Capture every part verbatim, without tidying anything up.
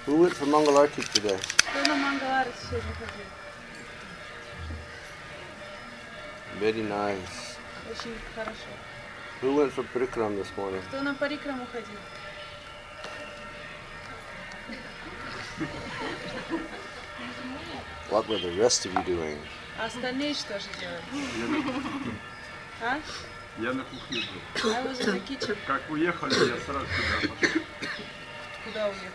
Who went for Mangalarti today? Кто на Мангаларти сегодня ходил? Very nice. Очень хорошо. Who went for Parikram this morning? Кто на Парикраму ходил? What were the rest of you doing? А остальные что же делают? А? Я на кухне был. I was in the kitchen. Как уехали, я сразу туда пошел. Куда уехал?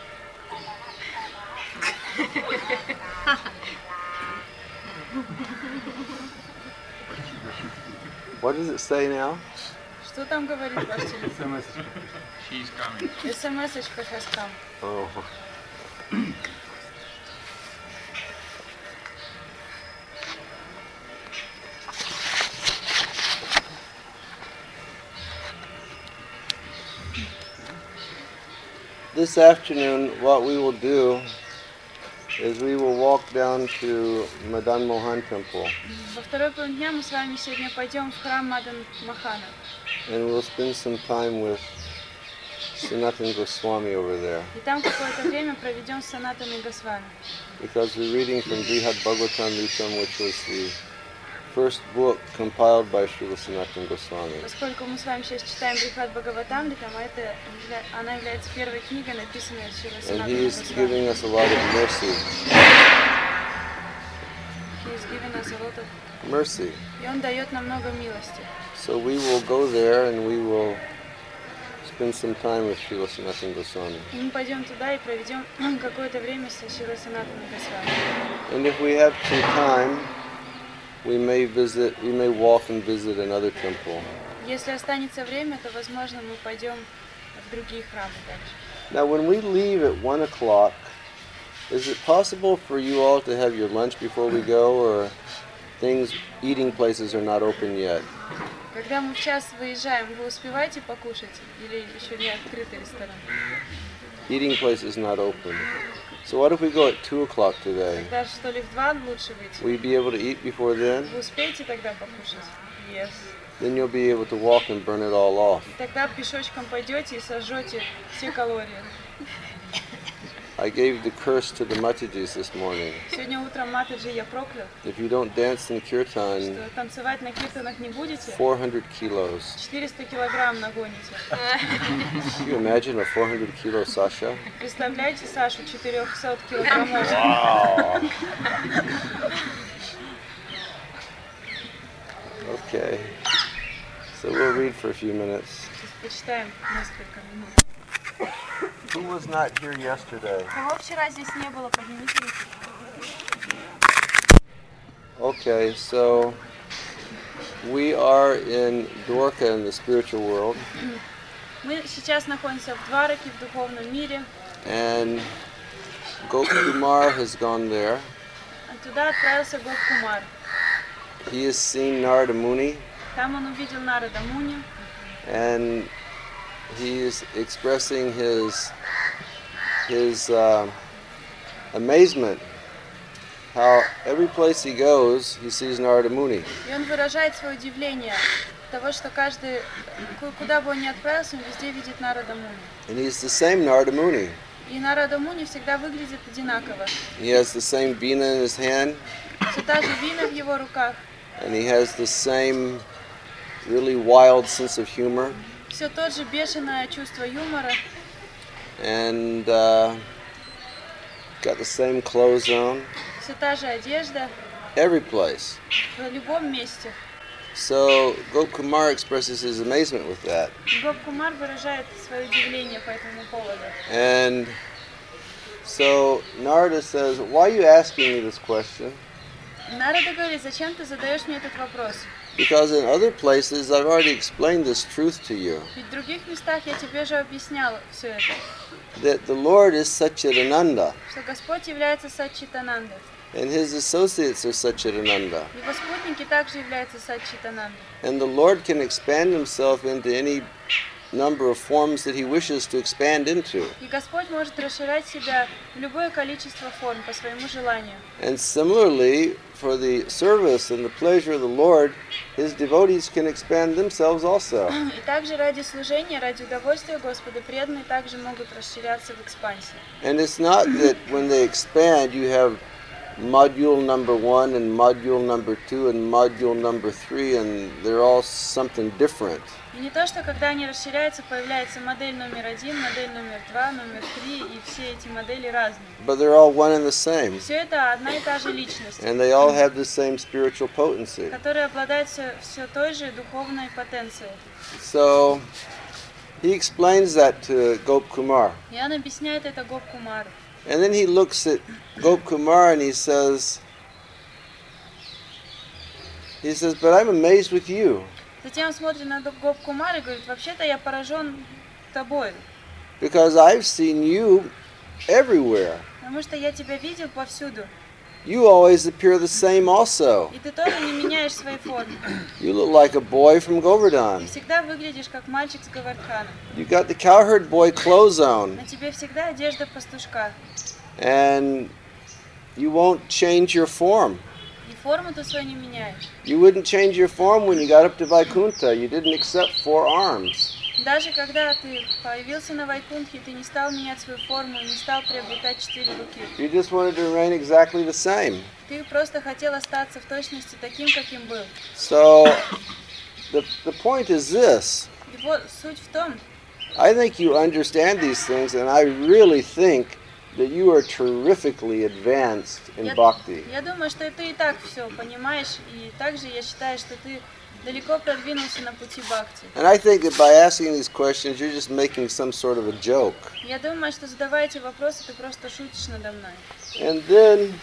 What does it say now? Что там говорит ваш телефон? She's coming. СМС-очка has come. Oh. This afternoon, what we will do is we will walk down to Madan Mohan Temple Во второй половине дня мы с вами сегодня пойдем в храм Мадан Махана. and we'll spend some time with Sanatana Goswami over there И там какое-то время проведем с Санатаной Госвами. because we're reading from Brihad Bhagavatamritam, which was the first book compiled by Srila Sanatana Goswami. Поскольку мы с вами сейчас читаем Брихад Бхагаватамритам, а это явля- она является первой книгой, написанной Шрила And Санатаной he's Госвами. giving us a lot of mercy. He's given us a lot of... Mercy. И он дает нам много милости. So we will go there and we will spend some time with Srila Sanatana Goswami. И мы пойдем туда и проведем какое-то время со Шрилой Санатаной Госвами. And if we have some time, we may visit, we may walk and visit another temple. Если останется время, то, возможно, мы пойдем в другие храмы также. Now, when we leave at one o'clock, is it possible for you all to have your lunch before we go, or things, eating places are not open yet? Когда мы в час выезжаем, вы успеваете покушать или еще не открытый ресторан? Eating places not open. So what if we go at two o'clock today? Тогда что ли в два лучше выйти? Will you be able to eat before then? Вы успеете тогда покушать? Yes. Then you'll be able to walk and burn it all off. Тогда пешочком пойдете и сожжете все калории. I gave the curse to the Matajis this morning. Сегодня утром Матаджи я проклял, If you don't dance in kirtan, что танцевать на киртанах не будете, four hundred kilos. четыреста килограмм нагоните. Can you imagine a four hundred kilo Sasha? Представляете Сашу четыреста килограммов? Wow. Okay. So we'll read for a few minutes. Сейчас почитаем несколько минут. Who was not here yesterday? Кого вчера здесь не было, поднимите руки. Okay, so we are in Dwarka in the spiritual world, Мы сейчас находимся в Двараке, в духовном мире. and Gokumar has gone there. Туда отправился Гоп Кумар. He has seen Narada Muni, Там он увидел Нарада Муни, and he is expressing his his uh, amazement how every place he goes he sees Narada Muni. и он выражает свое удивление того, что каждый, ку- куда бы он ни отправился, он везде видит Нарада Муни. And he's the same Narada Muni. И Нарада Муни всегда выглядит одинаково. He has the same veena in his hand, Все та же вина в его руках, and he has the same really wild sense of humor, все то же бешеное чувство юмора, and uh, got the same clothes on, все та же одежда every place. в любом месте. So Gokumar expresses his amazement with that. Гоп Кумар выражает свое удивление по этому поводу. And so Narada says, why are you asking me this question? Нарада говорит, зачем ты задаешь мне этот вопрос? Because in other places I've already explained this truth to you, Ведь в других местах я тебе же объяснял все это, that the Lord is Satchidananda, что Господь является Саччитанандой. and his associates are Satchidananda. Его спутники также являются Саччитанандой. And the Lord can expand himself into any number of forms that he wishes to expand into. И Господь может расширять себя в любое количество форм по своему желанию. And similarly, for the service and the pleasure of the Lord, his devotees can expand themselves also. И также ради служения, ради удовольствия Господа, преданные также могут расширяться в экспансии. And it's not that when they expand, you have module number one and module number two and module number three, and they're all something different. И не то, что когда они расширяются, появляется модель номер один, модель номер два, номер три, и все эти модели разные. But they're all one and the same. Все это одна и та же личность, And they all have the same spiritual potency. которая обладает все, все той же духовной потенцией. So he explains that to Gop Kumar. И он объясняет это Гоп Кумару. And then he looks at Gop Kumar and he says, he says, but I'm amazed with you. Затем он смотрит на Гоп Кумара и говорит, вообще-то я поражен тобой, Because I've seen you everywhere. потому что я тебя видел повсюду. You always appear the same also. И ты тоже не меняешь свои формы. You look like a boy from Ты Govardhan. всегда выглядишь как мальчик с Говардхана. You got the cowherd boy clothes on. На тебе всегда одежда пастушка. And you won't change your form. И форму ты свою не меняешь. You wouldn't change your form when you got up to Vaikuntha. You didn't accept four arms. Даже когда ты появился на Вайкунтхе, ты не стал менять свою форму, не стал приобретать четыре руки. You just wanted to remain exactly the same. Ты просто хотел остаться в точности таким, каким был. So the, the point is this. И вот суть в том, I think you understand these things, and I really think that you are terrifically advanced in я, bhakti. я думаю, что ты и так все понимаешь, и также я считаю, что ты далеко продвинулся на пути бхакти. And I think that by asking these questions, you're just making some sort of a joke. Я думаю, что задавая эти вопросы, ты просто шутишь надо мной. And then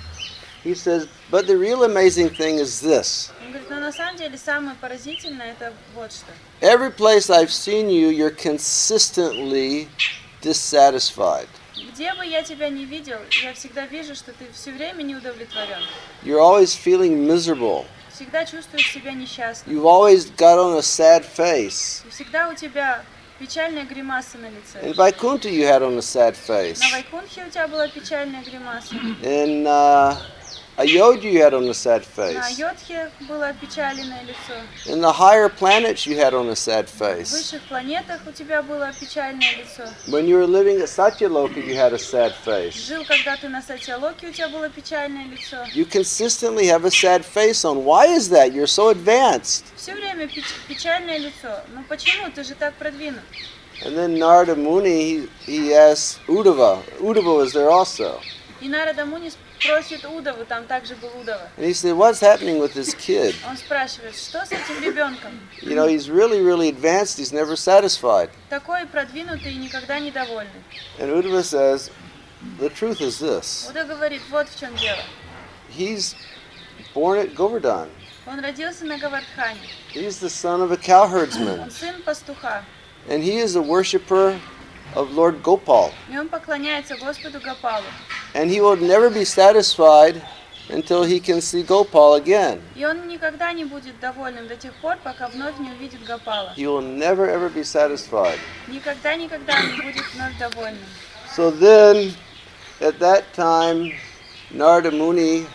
he says, but the real amazing thing is this. Он говорит, но на самом деле самое поразительное это вот что. Every place I've seen you, you're consistently dissatisfied. Где бы я тебя не видел, я всегда вижу, что ты все время не удовлетворен. You're always feeling miserable. Всегда чувствуешь себя несчастным. You've always got on a sad face. И всегда у тебя печальная гримаса на лице. In Vaikuntha, you had on a sad face. На Вайкунтхе у тебя была печальная гримаса. In uh, Ayodhya, you had on a sad На face. Йодхе было опечаленное лицо. In the higher planets, you had on a sad В face. высших планетах у тебя было печальное лицо. When you were living at Satyaloka, you had a sad face. Жил, когда ты на Сатьялоке, у тебя было печальное лицо. You consistently have a sad face on. Why is that? You're so advanced. Все время печ- печальное лицо. Ну почему? Ты же так продвинут. And then Narada Muni, he, he asks Uddhava. Uddhava was there also. И Нарада Муни просит Удаву, там также был Удава. And he said, what's happening with this kid? Он спрашивает, что с этим ребенком? You know, he's really, really advanced. He's never satisfied. Такой продвинутый и никогда недовольный. And Uddhava says, the truth is this. Уда говорит, вот в чем дело. He's born at Govardhan. Он родился на Говардхане. He's the son of a cowherdsman. Он сын пастуха. And he is a worshiper of Lord Gopal. И он поклоняется Господу Гопалу. And he will never be satisfied until he can see Gopal again. И он никогда не будет довольным до тех пор, пока вновь не увидит Гопала. He will never ever be satisfied. Никогда-никогда не будет вновь довольным. So then, at that time, Narada Muni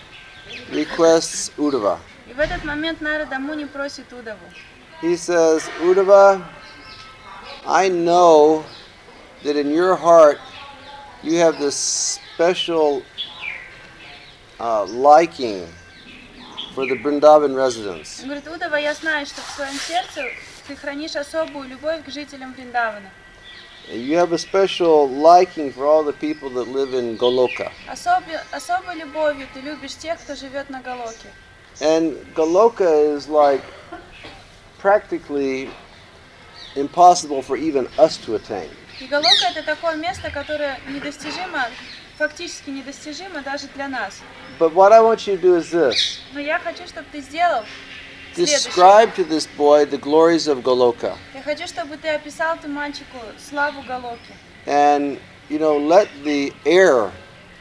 requests Uddhava. И в этот момент Нарада Муни просит Удаву. He says, Uddhava, I know that in your heart you have this special uh, liking for the Vrindavan residents. Он говорит, Удава, я знаю, что в своем сердце ты хранишь особую любовь к жителям Вриндавана. You have a special liking for all the people that live in Goloka. Особи, особой любовью ты любишь тех, кто живет на Галоке. And Goloka is like practically impossible for even us to attain. И Галока это такое место, которое недостижимо, фактически недостижимо даже для нас. But what I want you to do is this. Но я хочу, чтобы ты сделал следующее. Describe to this boy the glories of Goloka. Я хочу, чтобы ты описал ты мальчику славу Галоки. And, you know, let the air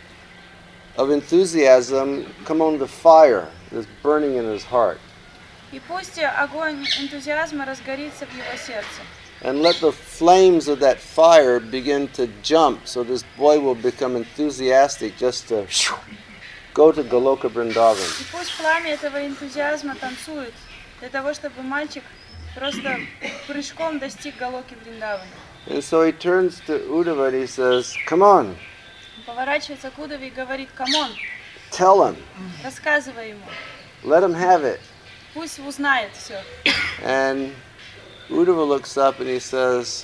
of enthusiasm come on the fire that's burning in his heart. И пусть огонь энтузиазма разгорится в его сердце. and let the flames of that fire begin to jump, so this boy will become enthusiastic just to go to Goloka Vrindavan. И пусть пламя этого энтузиазма танцует, для того, чтобы мальчик просто прыжком достиг Галоки Вриндавана. And so he turns to Uddhava and he says, come on, Он поворачивается к Удаве и говорит: камон, tell him, рассказывай ему, let him have it. пусть узнает все. And Uddhava looks up and he says,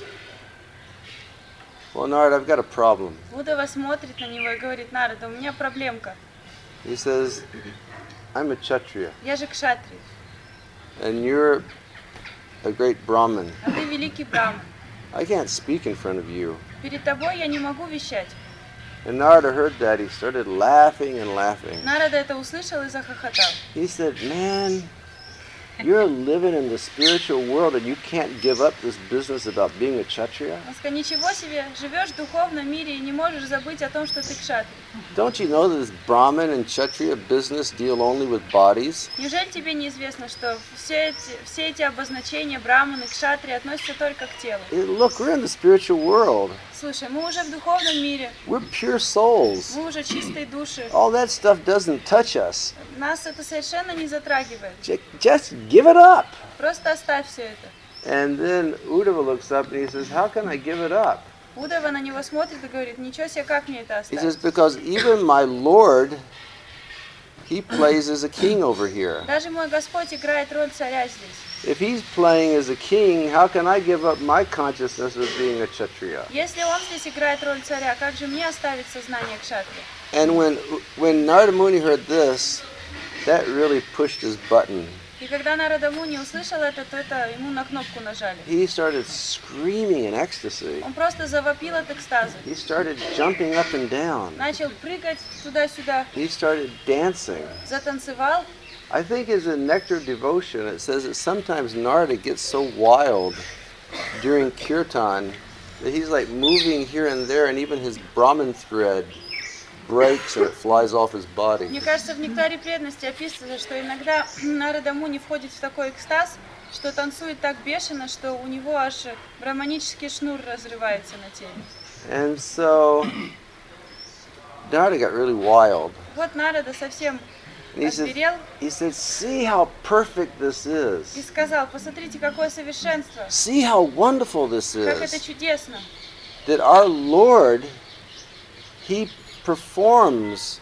well, Narad, I've got a problem. Удава смотрит на него и говорит: Нарада, у меня проблемка. He says, I'm a Kshatriya, Я же кшатрий, and you're a great Brahmin. а ты великий браман. I can't speak in front of you. Перед тобой я не могу вещать. And Narada heard that. He started laughing and laughing. Нарада это услышал и захохотал. He said, man, you're living in the spiritual world and you can't give up this business about being a Kshatriya? Он сказал: ничего себе, живешь в духовном мире и не можешь забыть о том, что ты кшатрий. Don't you know that this Brahmin and Kshatriya business deal only with bodies? Неужели тебе неизвестно, что все эти, все эти обозначения браманы, кшатрии относятся только к телу? Look, we're in the spiritual world. Слушай, мы уже в духовном мире, We're pure souls. мы уже чистые души. All that stuff doesn't touch us. Нас это совершенно не затрагивает. Ju- Just give it up. Просто оставь все это. And then Uddhava looks up and he says, how can I give it up? Удава на него смотрит и говорит: ничего себе, как мне это He says, оставить? because even my Lord, he plays as a king over here. Даже мой Господь играет роль царя здесь. If he's playing as a king, how can I give up my consciousness of being a Kshatriya? Если он здесь играет роль царя, как же мне оставить сознание кшатрия? And when when Narada Muni heard this, that really pushed his button. И когда Нарада Муни услышал это, то это ему на кнопку нажали. He started screaming in ecstasy. Он просто завопил от экстаза. He started jumping up and down. Начал прыгать туда-сюда, He started dancing. затанцевал. I think as a nectar devotion, it says that sometimes Narada gets so wild during kirtan that he's like moving here and there, and even his Brahmin thread breaks and it flies off his body. Мне кажется, в нектаре преданности описывается, что иногда Нарада Муни входит в такой экстаз, что танцует так бешено, что у него аж брахманический шнур разрывается на теле. And so Narada got really wild. Вот Нарада совсем And he said, озверел he said, see how perfect this и is. сказал: посмотрите, какое совершенство, See how wonderful this как это is. чудесно. That our Lord, he performs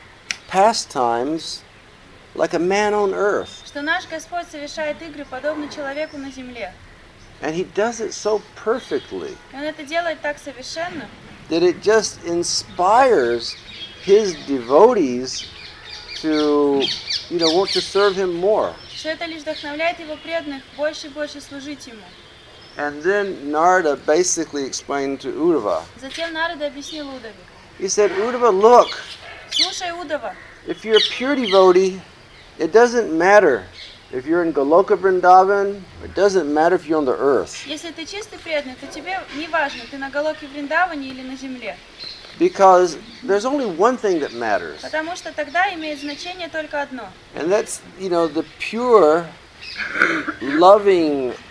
pastimes like a man on earth. Что наш Господь совершает игры подобно человеку на земле. And he does it so perfectly И Он это делает так совершенно, that it just inspires his devotees to, you know, want to serve him more. что это лишь вдохновляет Его преданных больше и больше служить Ему. And then Narada basically explained to Uddhava. Затем Нарада объяснил Удаве: He said, Uddhava, look, слушай, Удава, if you're a pure devotee, it doesn't matter if you're in Goloka Vrindavan, it doesn't matter if you're on the earth. если ты чистый преданный, то тебе не важно, ты на Галоке Вриндаване или на земле. Because there's only one thing that matters. Потому что тогда имеет значение только одно. And that's, you know, the pure, loving,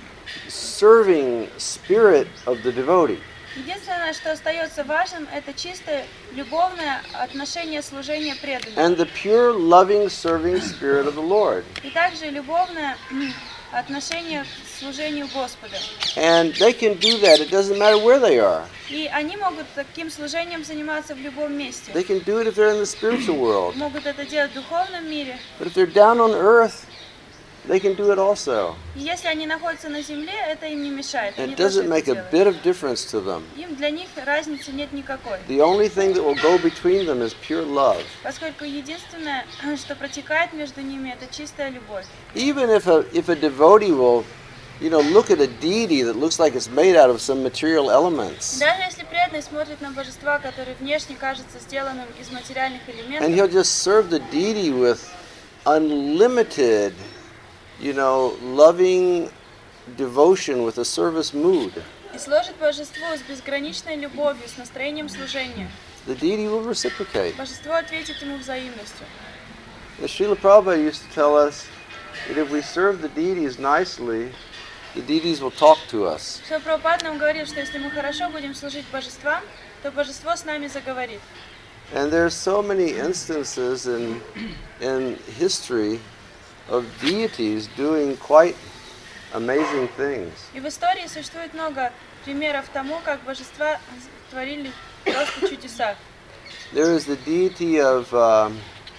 serving spirit of the devotee. Единственное, что остается важным, это чистое, любовное отношение служения преданным. And the pure, loving, serving spirit of the Lord. И также любовное м, отношение к служению Господа. And they can do that. It doesn't matter where they are. И они могут таким служением заниматься в любом месте. They can do it if they're in the spiritual world. Могут это делать в духовном мире. But if they're down on earth, they can do it also. И если они находятся на земле, это им не мешает. And Они it тоже doesn't это make a делают. bit of difference to them. Им для них разницы нет никакой. The only thing that will go between them is pure love. Поскольку единственное, что протекает между ними, это чистая любовь. Even if a if a devotee will, you know, look at a deity that looks like it's made out of some material elements, Даже если преданный смотрит на божества, которые внешне кажутся сделанным из материальных and элементов, he'll just serve the deity with unlimited, you know, loving devotion with a service mood, и служит божеству с безграничной любовью, с настроением служения, the deity will reciprocate. божество ответит ему взаимностью. The Srila Prabhupada used to tell us that if we serve the deities nicely, the deities will talk to us. Шрила Прабхупада нам говорит, что если мы хорошо будем служить божествам, то божество с нами заговорит. And there's so many instances in in history of deities doing quite amazing things. И в истории существует много примеров тому, как божества творили просто чудеса. There is the deity of um,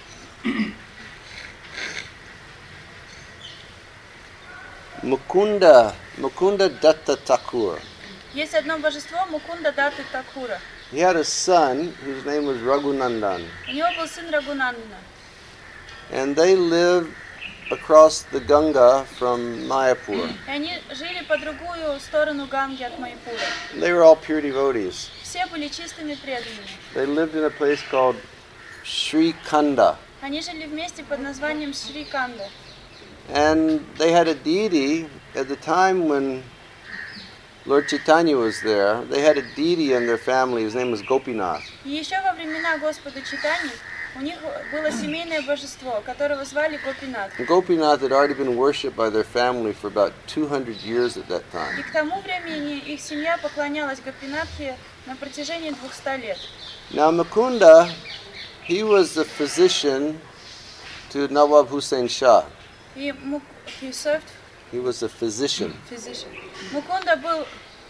Mukunda, Mukunda Datta Thakur. Есть одно божество Мукунда Датты Такура. He had a son whose name was Raghunandan, У него был сын Рагунандана. and they lived across the Ganga from Mayapur. И они жили по другую сторону Ганги от Майпура. They were all pure devotees. Все были чистыми преданными. They lived in a place called Sri Khanda, Они жили вместе под названием Шри Канда. and they had a deity at the time when Lord Chaitanya was there. They had a deity in their family. His name was Gopinath. И еще во времена Господа Чайтаньи у них было семейное божество, которого звали Гопинат. And Gopinath had already been worshipped by their family for about two hundred years at that И time. к тому времени их семья поклонялась Гопинатхе на протяжении двухсот лет. Now Mukunda, he was the physician to Nawab Hussain Shah. И Мук... he served He was a physician. physician. Мукунда был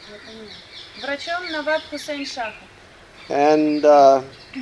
врачом Наваб Хусейн Шаха. And uh,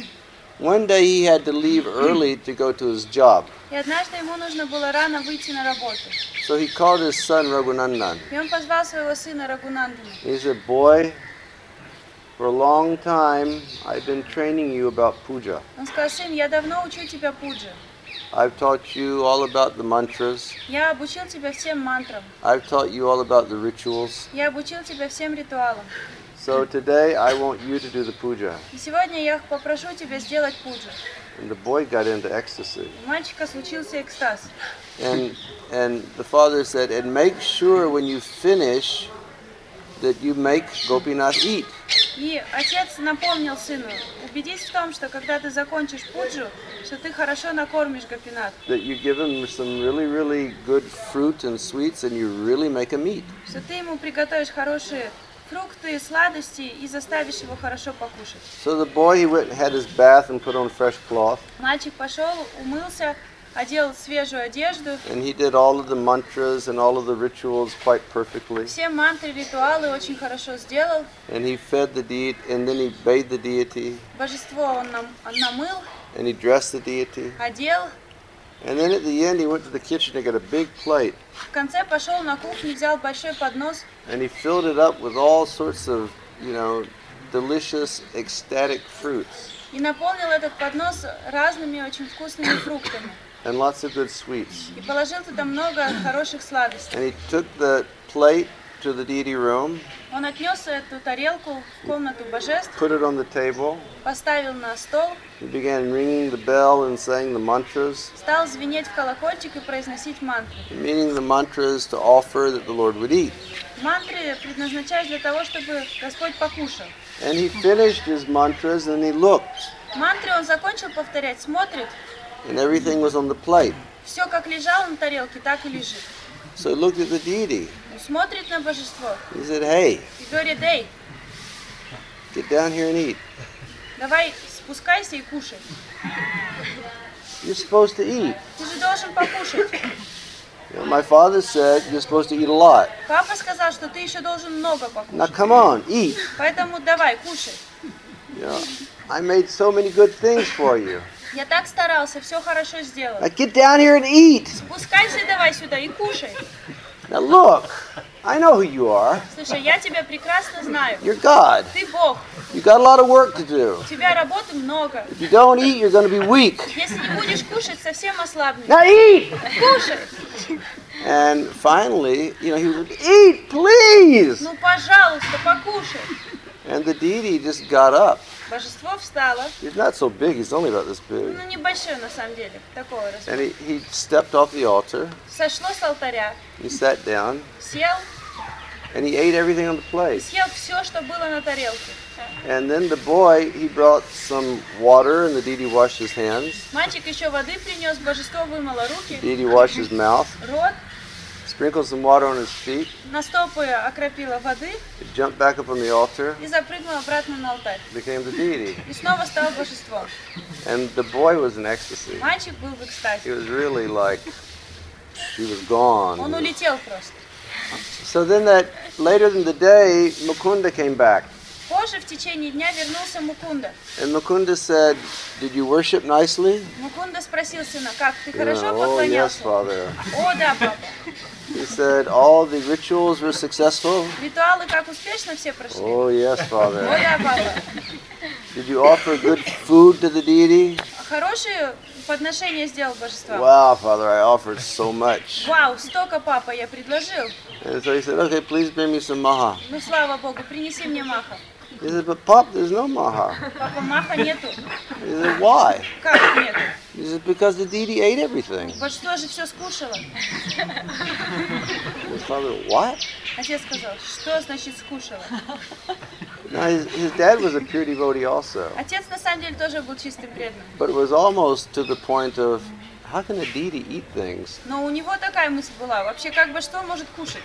one day he had to leave early to go to his job. И однажды ему нужно было рано выйти на работу. So he called his son Raghunandan. И он позвал своего сына Рагунандана. He said, "Boy, for a long time I've been training you about puja. Он сказал: сын, я давно учу тебя пуджи. I've taught you all about the mantras. Я обучил тебя всем мантрам. I've taught you all about the rituals. Я обучил тебя всем ритуалам. So today I want you to do the puja." И сегодня я попрошу тебя сделать пуджу. And the boy got into ecstasy. У мальчика случился экстаз. And and the father said, "And make sure when you finish that you make Gopinath eat." И отец напомнил сыну: убедись в том, что когда ты закончишь пуджу, что ты хорошо накормишь Гопинат. That you give him some really, really good fruit and sweets and you really make him eat. Что ты ему приготовишь хорошие фрукты, сладости и заставишь его хорошо покушать. So the boy, he went and had his bath and put on fresh cloth. Мальчик пошел, умылся, одел свежую одежду. And he did all of the mantras and all of the rituals quite perfectly. Все мантры, ритуалы очень хорошо сделал. And he fed the deity, and then he bathed the deity, Божество он нам, он намыл, and he dressed the deity. одел. And then at the end, he went to the kitchen and got a big plate. В конце пошел на кухню, взял большой поднос And he filled it up with all sorts of, you know, delicious, ecstatic fruits и наполнил этот поднос разными очень вкусными фруктами. and lots of good sweets. И положил туда много хороших сладостей. And he took the plate to the deity room, Он отнес эту тарелку в комнату божеств, put it on the table. поставил на стол, He began ringing the bell and saying the mantras, стал звенеть в колокольчик и произносить мантры. meaning the mantras to offer that the Lord would eat. Мантры предназначались для того, чтобы Господь покушал. And he finished his mantras and he looked, Мантры он закончил повторять, смотрит, and everything was on the plate. все как лежало на тарелке, так и лежит. So he looked at the deity. Он смотрит на божество He said, "Hey, и говорит: эй, get down here and eat. давай спускайся и кушай. You're supposed to eat. Ты же должен покушать. You know, my father said you're supposed to eat a lot. Папа сказал, что ты еще должен много Now покушать. come on, eat. Поэтому давай, кушай. You know, I made so many good things for you. Я так старался, все хорошо сделал. Now get down here and eat. Спускайся давай сюда и кушай. Now look, I know who you are. Слушай, я тебя прекрасно знаю. You're God. Ты Бог. You got a lot of work to do. У тебя работы много. If you don't eat, you're going to be weak. Если не будешь кушать, совсем ослабнешь. Now eat. Кушай. And finally, you know, he would eat, please. Ну, пожалуйста, покушай. And the deity just got up. Божество встало. He's not so big. He's only about this big. Ну, небольшое на самом деле, такого And размера. he, he stepped off the altar. Сошло с алтаря, He sat down. сел And he ate everything on the и plate. съел все, что было на тарелке. And then the boy, he brought some water, and the deity washed his hands. Мальчик еще воды принес, божество вымыло руки, The deity washed his mouth. рот, sprinkled some water on his feet, на стопы окропила воды he jumped back up on the altar, и запрыгнул обратно на алтарь. became the deity. И снова стал божеством. And the boy was in ecstasy. Мальчик был в He экстазе. was really like, she was Он gone. улетел просто. So then that, later in the day, Mukunda came back. Позже в течение дня вернулся Мукунда. And Mukunda said, did you worship nicely? Мукунда спросил сына, как, ты He went, хорошо oh, yes, поклонялся? Father. О, да, папа. He said, all the rituals were successful? Ритуалы как успешно все прошли? Oh, yes, О, Father. да, папа. Did you offer good food to the deity? Хорошие подношения сделал божествам? Wow, Father, I offered so much. Вау, столько, папа, я предложил. And so he said, okay, please bring me some maha. Ну, слава Богу, принеси мне маха. He said, but Pop, there's no maha. Папа, маха нету. He said, why? Как нету? He said, because the deity ate everything. Божество же все скушало. His father, what? Отец сказал, что значит скушало? Now, his, his dad was a pure devotee also. Отец на самом деле тоже был чистым преданным. But it was almost to the point of, how can a deity eat things? Но у него такая мысль была, вообще как божество может кушать?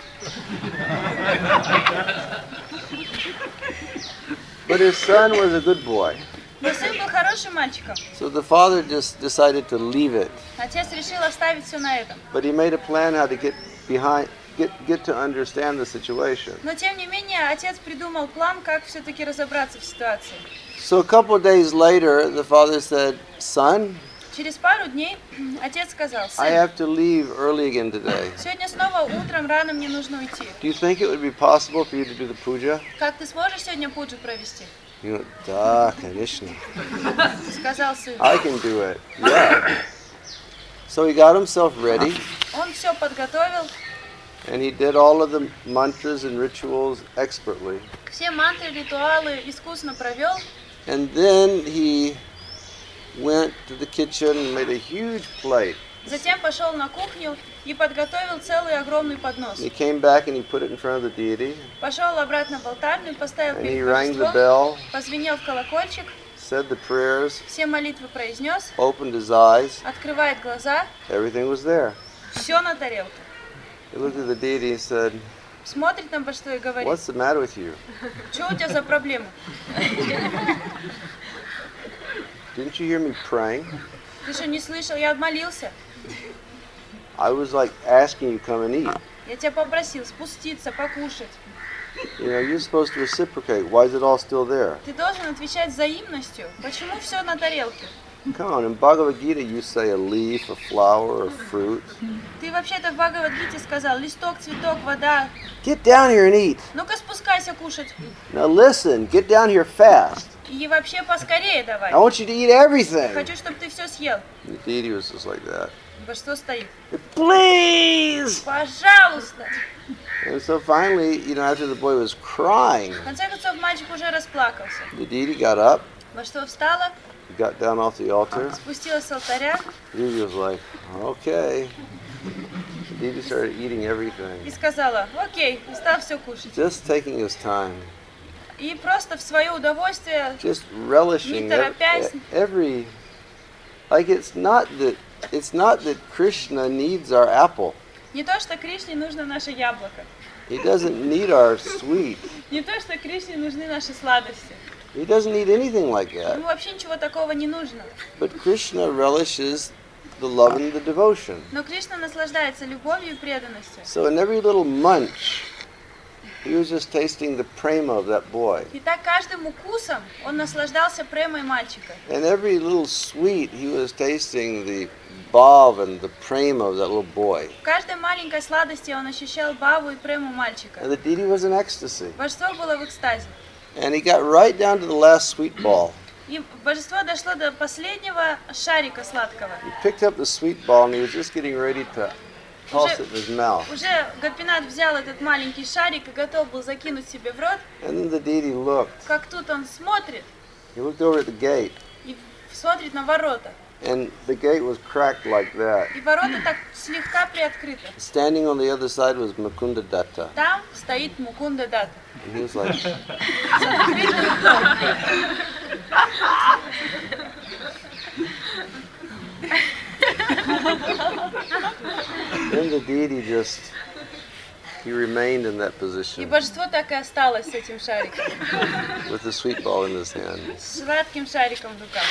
But his son was a good boy. Но сын был хорошим мальчиком. So the father just decided to leave it. Отец решил оставить все на этом. But he made a plan how to get behind, get, get to understand the situation. Но тем не менее, отец придумал план, как все-таки разобраться в ситуации. So a couple of days later, the father said, son, Через пару дней отец сказал, I сын, have to leave early again today. сегодня снова утром рано мне нужно уйти. Do you think it would be possible for you to do the puja? Как ты сможешь сегодня пуджу провести? He went, da, Kanishna. Сказал сын. I can do it. Yeah. So he got himself ready, Он все подготовил, and he did all of the mantras and rituals expertly. все мантры, ритуалы искусно провел. And then he went to the kitchen and made a huge plate. Затем пошел на кухню и подготовил целый огромный поднос. He came back and he put it in front of the deity, Пошел обратно в алтарную, поставил and he перед rang the божеством, bell, позвенел в колокольчик, said the prayers, все молитвы произнес, opened his eyes. открывает глаза, Everything was there. все на тарелке. He looked at the deity and said, Смотрит на божество и говорит, what's the matter with you? что у тебя за проблема? Didn't you hear me praying? Ты что, не слышал? Я молился. I was like asking you to come and eat. Я тебя попросил спуститься, покушать. You know, you're supposed to reciprocate. Why is it all still there? Ты должен отвечать взаимностью. Почему все на тарелке? Come on, in Bhagavad Gita you say a leaf, a flower, a fruit. Ты вообще-то в Бхагавад-гите сказал, листок, цветок, вода. Get down here and eat. Ну-ка спускайся кушать. Now listen, get down here fast. И вообще поскорее давай. I want you to eat everything. Хочу, чтобы ты все съел. The deity was just like that. Божество стоит. Please! Пожалуйста. And so finally, you know, after the boy was crying, В конце концов, мальчик уже расплакался. the deity got up, Божество встало, he got down off the altar. спустилось с алтаря The deity was like, okay. The deity started eating everything. и сказала, окей, и стал все кушать. Just taking his time. И просто в свое удовольствие, Just relishing Не торопясь. every, every like it's not that it's not that Krishna needs our apple. не то, что Кришне нужно наше яблоко, He doesn't need our sweet. не то, что Кришне нужны наши сладости. He doesn't need anything like that. Ему вообще ничего такого не нужно. But Krishna relishes the love and the devotion. Но Кришна наслаждается любовью и преданностью. So in every little munch, he was just tasting the prema of that boy. И так каждым укусом он наслаждался премой мальчика. And every little sweet, he was tasting the bhav and the prema of that little boy. В каждой маленькой сладости он ощущал баву и прему мальчика. And the deity was in ecstasy. Божество было в экстазе. And he got right down to the last sweet ball. И божество дошло до последнего шарика сладкого. He picked up the sweet ball and he was just getting ready to toss it in his mouth. Уже Гопинат взял этот маленький шарик и готов был закинуть себе в рот. And then the deity looked. Как тут он смотрит He looked over at the gate. и смотрит на ворота. And the gate was cracked like that. И ворота так слегка приоткрыты. Standing on the other side was Mukunda Datta. Там стоит Мукунда Датта. And he was like, С открытым ртом. then the deity just he remained in that И position божество так и осталось с этим шариком, with the sweet ball in his hand. с сладким шариком в руках.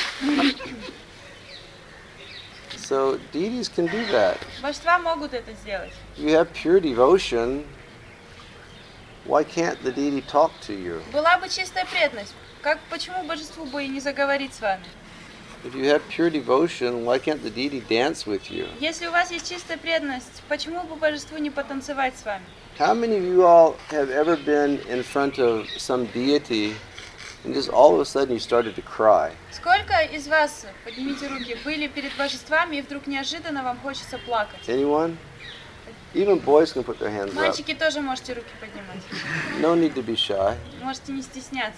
So deities can do that. Божества могут это сделать. If you have pure devotion, why can't the deity talk to you? Была бы чистая преданность, как, почему божеству бы и не заговорить с вами? If you have pure devotion, why can't the deity dance with you? Если у вас есть чистая преданность, почему бы божеству не потанцевать с вами? How many of you all have ever been in front of some deity and just all of a sudden you started to cry? Сколько из вас, поднимите руки, были перед божествами и вдруг неожиданно вам хочется плакать? Anyone? Even boys can put their hands up. Мальчики тоже можете руки поднимать. No need to be shy. Можете не стесняться.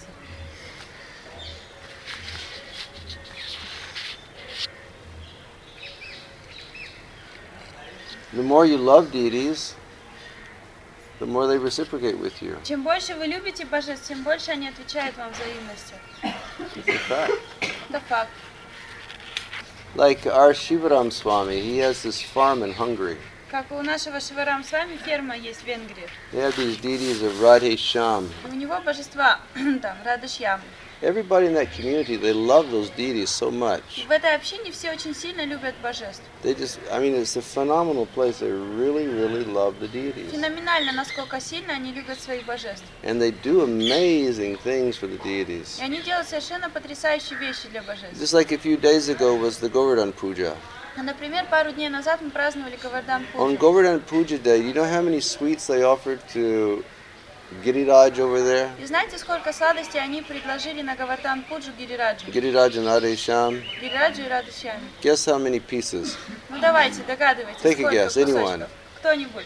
The more you love deities, the more they reciprocate with you. Чем больше вы любите божеств, тем больше они отвечают вам взаимностью. It's a fact. Это факт. Like our Shivaram Swami, he has this farm in Hungary. Как у нашего Шиварам с вами ферма есть в Венгрии. They have these deities of Radhe Shyam. И у него божества там Радашьям. Everybody in that community, they love those deities so much. В этой общине все очень сильно любят божеств. They just, I mean, it's a phenomenal place. They really, really love the deities. Феноменально, насколько сильно они любят своих божеств. And they do amazing things for the deities. И они делают совершенно потрясающие вещи для божеств. Just like a few days ago was the Govardhan Puja. Например, пару дней назад мы праздновали Говардан On Пуджу. Govardhan Puja Day, you know how many sweets they offered to Giriraj over there? И знаете, сколько сладостей они предложили на Говардан Пуджу Гирираджу? Giriraj and Radhe Shyam. Гирираджу и Радашьяме. Guess how many pieces? Ну давайте, догадывайтесь, Take a сколько guess, anyone. кусочков? Кто-нибудь?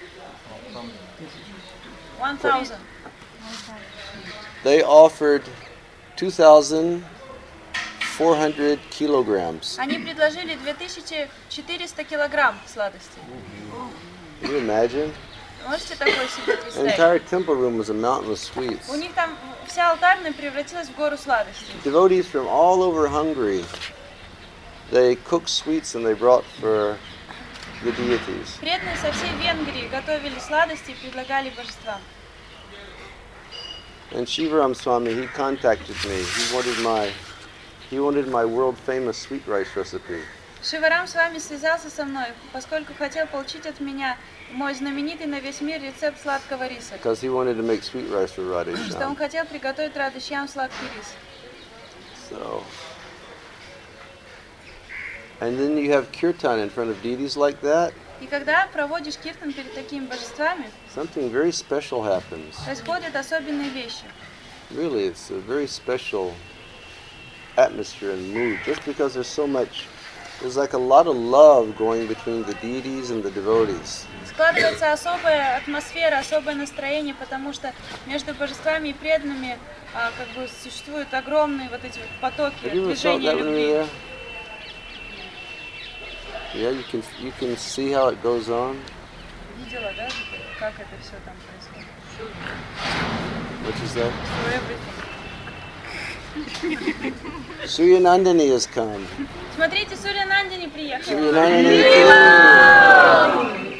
One thousand. They offered two thousand four hundred kilograms. Они предложили две тысячи четыреста килограмм сладостей. Can you imagine? Можете такое себе The представить? entire temple room was a mountain of sweets. У них там вся алтарная превратилась в гору сладостей. Devotees from all over Hungary, they cooked sweets and they brought for the deities. Преданные со всей Венгрии готовили сладости и предлагали божествам. And Shivaram Swami, he contacted me. He wanted my, he wanted my world famous sweet rice recipe. Шиварам с вами связался со мной, поскольку хотел получить от меня мой знаменитый на весь мир рецепт сладкого риса. Because he wanted to make sweet rice for Radhe Что он Shyam. хотел приготовить Радашьям сладкий рис. So, and then you have kirtan in front of deities like that. И когда проводишь киртан перед такими божествами, Something very special happens. происходят особенные вещи. Really, it's a very special atmosphere and mood. Just because there's so much, there's like a lot of love going between the deities and the devotees. Складывается особая атмосфера, особое настроение, потому что между божествами и преданными а, как бы существуют огромные вот эти вот потоки Have you ever felt движения that when you were любви. there? Yeah, you can you can see how it goes on. Видела, да, как это все там происходит? What is that? Through everything. Suryanandani has come. Смотрите, Сурья Нандини приехала. Suryanandani.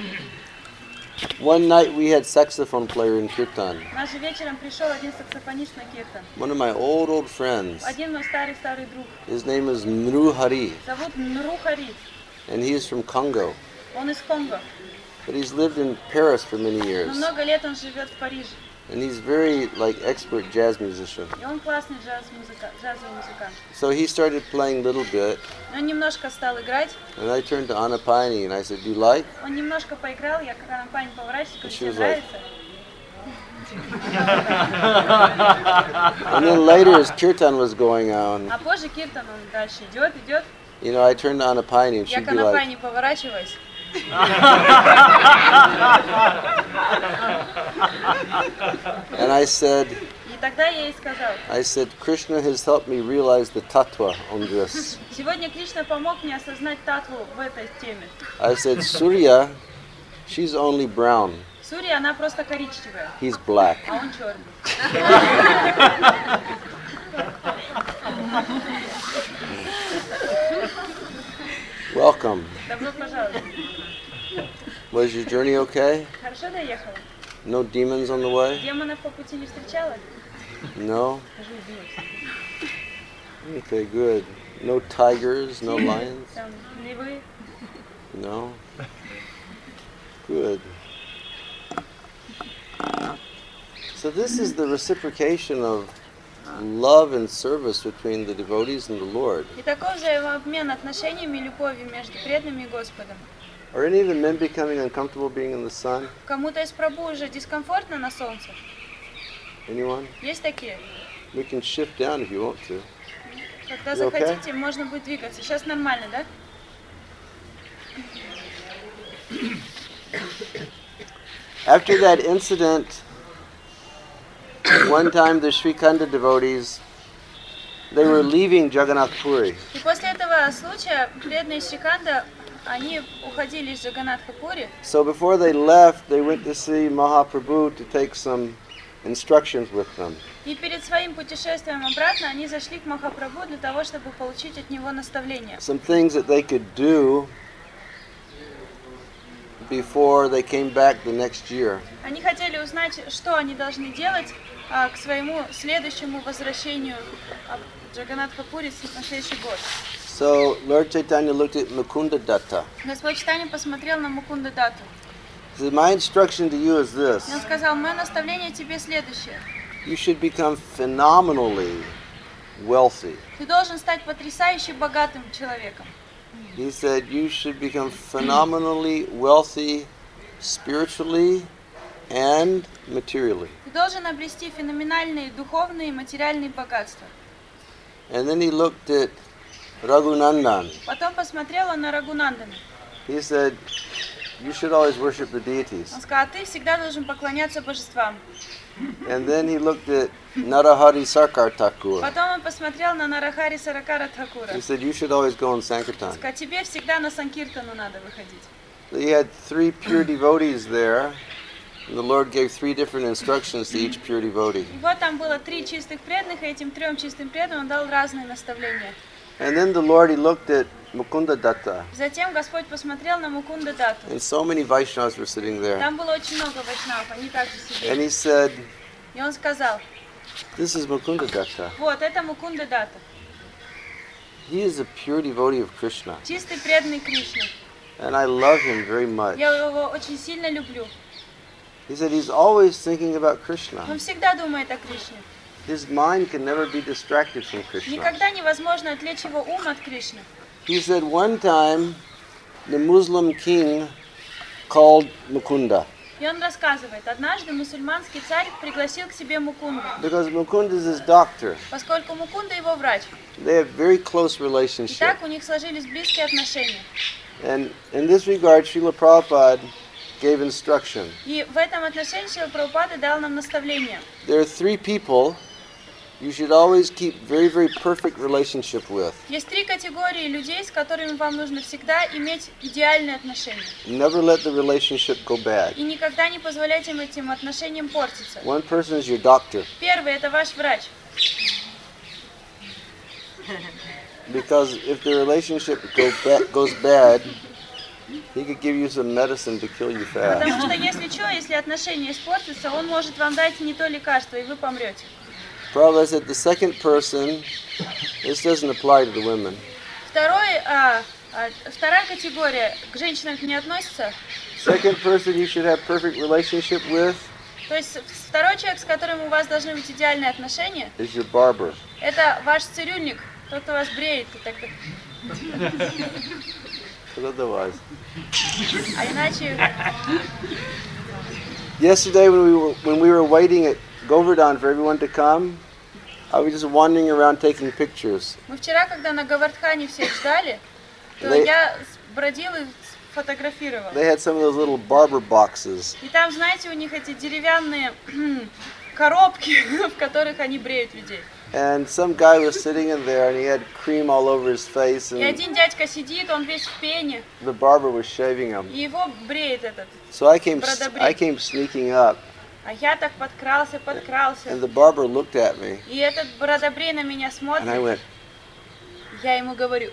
One night we had saxophone player in kirtan. Наш вечером пришел один саксофонист на киртан. One of my old old friends. Один мой старый-старый друг. His name is Mru Hari, Зовут Нру Хари. and he is from Congo. Он из Конго. But he's lived in Paris for many Но years. много лет он живет в Париже. And he's very like expert jazz musician. И он классный джаз-музыка, джазовый музыкант. So he started playing a little bit, Он немножко стал играть. and I turned to Anapani and I said, "Do you like?" Он немножко поиграл, я когда на пани поворачиваюсь, говорю, She тебе was like- нравится? And then later, as kirtan was going on, А позже киртан, он дальше идет, идет. you know, I turned to Anapani and Я she'd к be like, Анапани поворачиваюсь. and I said, И тогда я ей сказал, I said, Krishna has helped me realize the tattva on this. сегодня Кришна помог мне осознать татву в этой теме. I said, Surya, she's only brown. Сурья, она просто коричневая, He's black. а он черный. Welcome. Добро пожаловать. Was your journey okay? Хорошо Хорошо доехала? No demons on the way? Демонов по пути не встречала? No? Okay, good. No tigers, no lions? Там львы? No? Good. So this is the reciprocation of love and service between the devotees and the Lord. И такой взаимообмен отношениями и любовью между преданными и Господом. Are any of the men becoming uncomfortable being in the sun? Кому-то из прабху уже дискомфортно на солнце? Anyone? Есть такие? We can shift down if you want to. Когда You okay? захотите, можно будет двигаться. Сейчас нормально, да? After that incident, one time the Srikanda devotees, they were leaving Jagannath Puri. И после этого случая преданные Шриканда, они уходили из Джаганнатха-Пури. So before they left, they went to see Mahaprabhu to take some instructions with them. И перед своим путешествием обратно они зашли к Махапрабху для того, чтобы получить от него наставления. Some things that they could do before they came back the next year. Они хотели узнать, что они должны делать а, к своему следующему возвращению в Джаганнатха-Пури на следующий год. So Lord Chaitanya looked at Mukunda Datta. Господь Чайтанья посмотрел на Мукунда Датту. He said, my instruction to you is this. И он сказал, мое наставление тебе следующее. You should become phenomenally wealthy. Ты должен стать потрясающе богатым человеком. He said you should become phenomenally wealthy spiritually and materially. Ты должен обрести феноменальные духовные и материальные богатства. And then he looked at Raghunandan. Потом посмотрел он на Рагунандана. He said, you should always worship the deities. Он сказал, ты всегда должен поклоняться божествам. And then he looked at Narahari Sarkar Thakur. Потом он посмотрел на Нарахари Саракара Тхакура. He said, you should always go on Он Sankirtan. сказал, тебе всегда на Санкиртану надо выходить. So he had three pure devotees there. And the Lord gave three different instructions to each pure devotee. И вот там было три чистых преданных, и этим трем чистым преданным он дал разные наставления. And then the Lord, he looked at Mukunda Datta. Затем Господь посмотрел на Мукунда Датту. And so many Vaishnavas were sitting there. Там было очень много вайшнавов, они также And сидели. he said, И он сказал, this is Mukunda Datta. вот, это Мукунда Датта, He is a pure devotee of Krishna. чистый преданный Кришне. And I love him very much. Я его очень сильно люблю. He said he's always thinking about Он Krishna. всегда думает о Кришне. His mind can never be distracted from Krishna. Никогда невозможно отвлечь его ум от Кришны. He said one time the Muslim king called Mukunda. И он рассказывает, однажды мусульманский царь пригласил к себе Мукунду, Because Mukunda is his doctor. поскольку Мукунда его врач. They have very close И relationship. так у них сложились близкие отношения. And in this regard, Srila Prabhupada gave instruction. И в этом отношении Шрила Прабхупада дал нам наставление. There are three people you should always keep very, very perfect relationship with. Есть три категории людей, с которыми вам нужно всегда иметь идеальные отношения. Never let the relationship go bad. И никогда не позволять им этим отношениям портиться. One person is your doctor. Первый – это ваш врач. Because if the relationship go ba- goes bad, he could give you some medicine to kill you fast. Потому что если что, если отношения испортятся, он может вам дать не то лекарство, и вы помрете. Prabhupada said the second person, this doesn't apply to the women. Второй, а, а, вторая категория к женщинам не относится. Second person you should have perfect relationship with То есть второй человек, с которым у вас должны быть идеальные отношения, is your barber. это ваш цирюльник, тот, кто вас бреет. И так, But otherwise. а иначе, Yesterday when we were when we were waiting at Govardhan for everyone to come, I was just wandering around taking pictures. мы вчера, когда на Говардхане всех ждали, то They- я бродил и фотографировал. They had some of those little barber boxes. И там, знаете, у них эти деревянные коробки, в которых они бреют людей. And some guy was sitting in there and he had cream all over his face И and один дядька сидит, он весь в пене, the barber was shaving him. и его бреет этот. So I came Бродобрей. I came sneaking up А я так подкрался, подкрался. and the barber looked at me И этот бродобрей на меня and I смотрит, went, я ему говорю,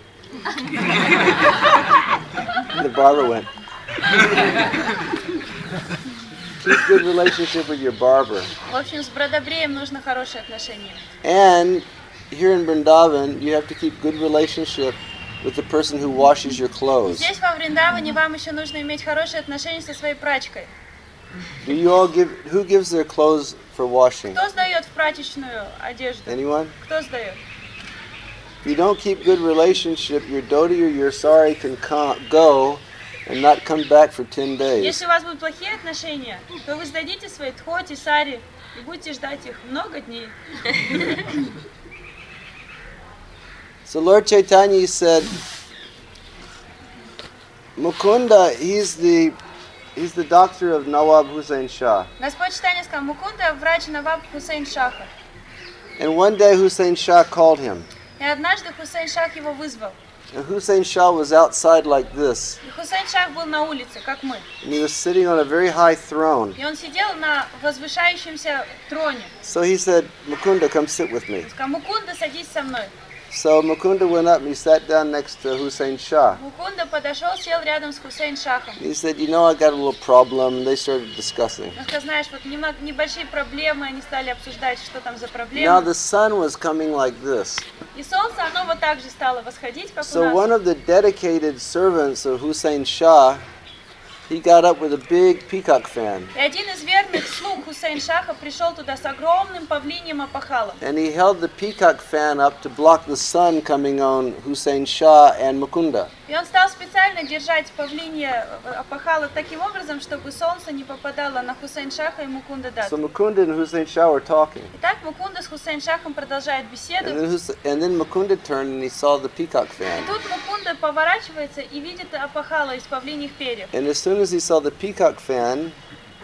and the barber went. Keep good relationship with your barber. В общем, с бродобреем нужно хорошие отношения. And here in Vrindavan, you have to keep good relationship with the person who washes your clothes. Здесь, во Вриндаване, вам еще нужно иметь хорошие отношения со своей прачкой. Do you all give? Who gives their clothes for washing? Кто сдает в прачечную одежду? Anyone? Кто сдает? If you don't keep good relationship, your dhoti or your sari can co- go and not come back for ten days. Если у вас будут плохие отношения, то вы сдадите свои тхоти, сари и будете ждать их много дней. So Lord Chaitanya said, Mukunda, he's the he's the doctor of Nawab Hussain Shah. Господь Чайтанья сказал, Мукунда врач Наваб Хусейн Шаха. And one day Hussain Shah called him. И однажды Хусейн Шах его вызвал. And Hussain Shah was outside like this. И Хусейн Шах был на улице, как мы. And he was sitting on a very high throne. И он сидел на возвышающемся троне. So he said, Mukunda, come sit with me. Сказал, Мукунда, садись со мной. So Mukunda went up and he sat down next to Hussain Shah. Мукунда подошел, сел рядом с Хусейн Шахом. He said, you know, I got a little problem. They started discussing. Он сказал, знаешь, вот немного, небольшие проблемы, они стали обсуждать, что там за Now проблемы. the sun was coming like this. И солнце, оно вот так же стало восходить, как у So one нас. of the dedicated servants of Hussain Shah, he got up with a big peacock fan. И один из верных слуг Хусейн Шаха пришел туда с огромным павлиньим опахалом. And he held the peacock fan up to block the sun coming on Hussain Shah and Mukunda. И он стал специально держать павлинье опахало таким образом, чтобы солнце не попадало на Хусейн Шаха и Мукунда So Датту. Mukunda and Hussain Shah were talking. Итак, Мукунда с Хусейн Шахом продолжает And беседу. then, Hus- and then Mukunda turned and he saw the peacock И fan. тут Мукунда поворачивается и видит опахало из павлиньих перьев. And as soon as he saw the peacock fan,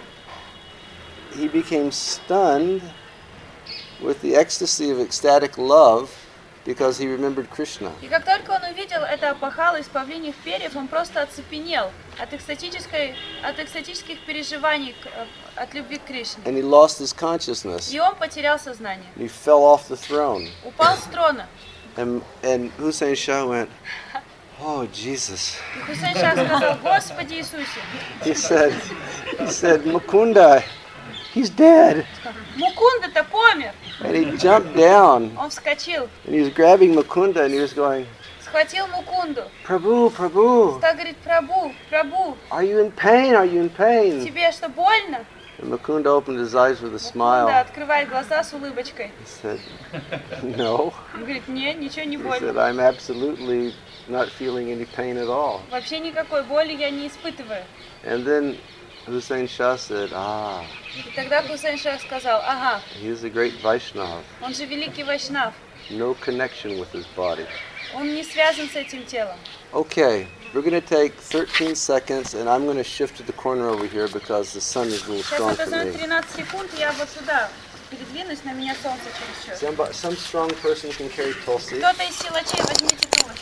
he became stunned with the ecstasy of ecstatic love because he remembered Krishna. И как только он увидел это опахало из павлиньих перьев, он просто оцепенел от экстатической, от экстатических переживаний, к- э, от любви к Кришне. And he lost his consciousness. И он потерял сознание. And he fell off the throne. Упал с трона. And, and Hussein Shah went, oh, Jesus. И Хусейн Шах сказал, Господи Иисусе, He said, he said, Mukunda, he's dead. Мукунда-то помер. And he jumped down Он вскочил, and he was grabbing Mukunda and he was going, схватил Мукунду. Prabhu, Prabhu, Стал говорить, Прабу, Прабу, are you in pain? Are you in pain? тебе что, больно? And Mukunda opened his eyes with a Мукунда smile. открывает глаза с улыбочкой. He said, no. Он говорит, нет, ничего не He said, больно. I'm absolutely not feeling any pain at all. Вообще никакой боли я не испытываю. And then Hussein Shah said, ah, И тогда Хусейн Шах сказал, ага, he's a great Vaishnava. он же великий вайшнав. No connection with his body. Он не связан с этим телом. Okay, we're going to take thirteen seconds and I'm going to shift to the corner over here because the sun is a little Сейчас strong это for займет me. тринадцать секунд, и я вот сюда передвинусь, на меня солнце чересчур. Somebody, some strong person can carry Tulsi Кто-то из силачей, возьмите туловище.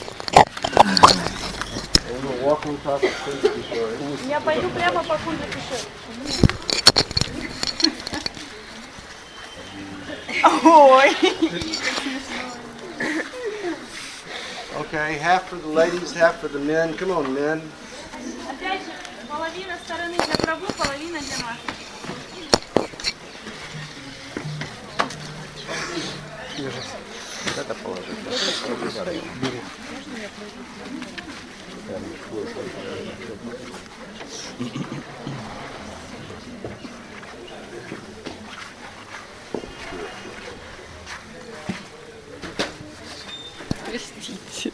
and we'll walk on top of Prince Kishore. Я пойду прямо по кульну пишу. Ой. Okay, half for the ladies, half for the men. Come on, men. Опять же, половина стороны для Прабу, половина для нас. Это положить. Простите.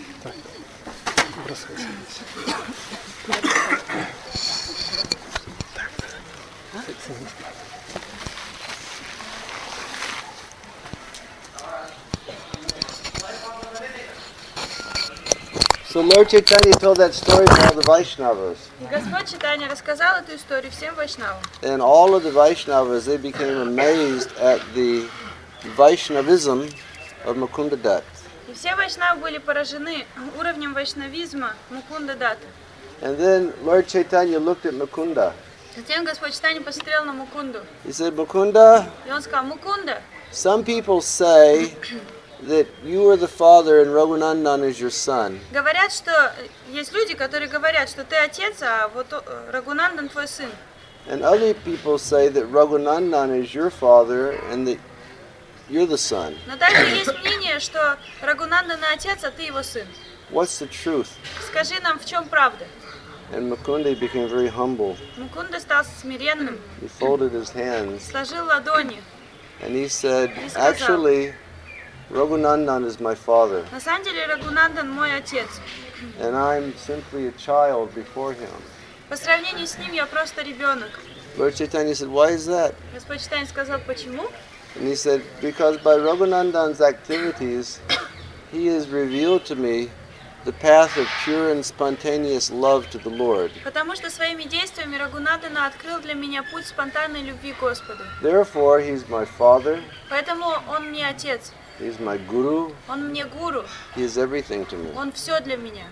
So Lord Chaitanya told that story to all the Vaishnavas. И Господь Чайтанья рассказал эту историю всем вайшнавам. And all of the Vaishnavas, they became amazed at the Vaishnavism of Mukunda Dutt. И все вайшнавы были поражены уровнем вайшнавизма Мукунда Датты. And then Lord Chaitanya looked at Mukunda. Затем Господь Чайтанья посмотрел на Мукунду. He said, Mukunda, И он сказал, Мукунда, some people say that you are the father and Raghunandan is your son. говорят, что есть люди, которые говорят, что ты отец, а вот э, Рагунандан твой сын. And other people say that Raghunandan is your father and that you're the son. Но также есть мнение, что Рагунандана отец, а ты его сын. What's the truth? Скажи нам, в чем правда? And Mukunda became very humble. Мукунда стал смиренным, He folded his hands сложил ладони. and he said, И сказал, actually, Raghunandan is my father на самом деле Рагунандан мой отец. and I'm simply a child before him. По сравнению с ним я просто ребенок. Lord Chaitanya said, why is that? Господь Чайтанья сказал, почему? And he said, because by Raghunandan's activities, he has revealed to me the path of pure and spontaneous love to the Lord. Потому что своими действиями Рагунандана открыл для меня путь спонтанной любви к Господу. Therefore, he's my father, Поэтому он мне отец, he's my guru, он мне гуру, he is everything to me. он все для меня.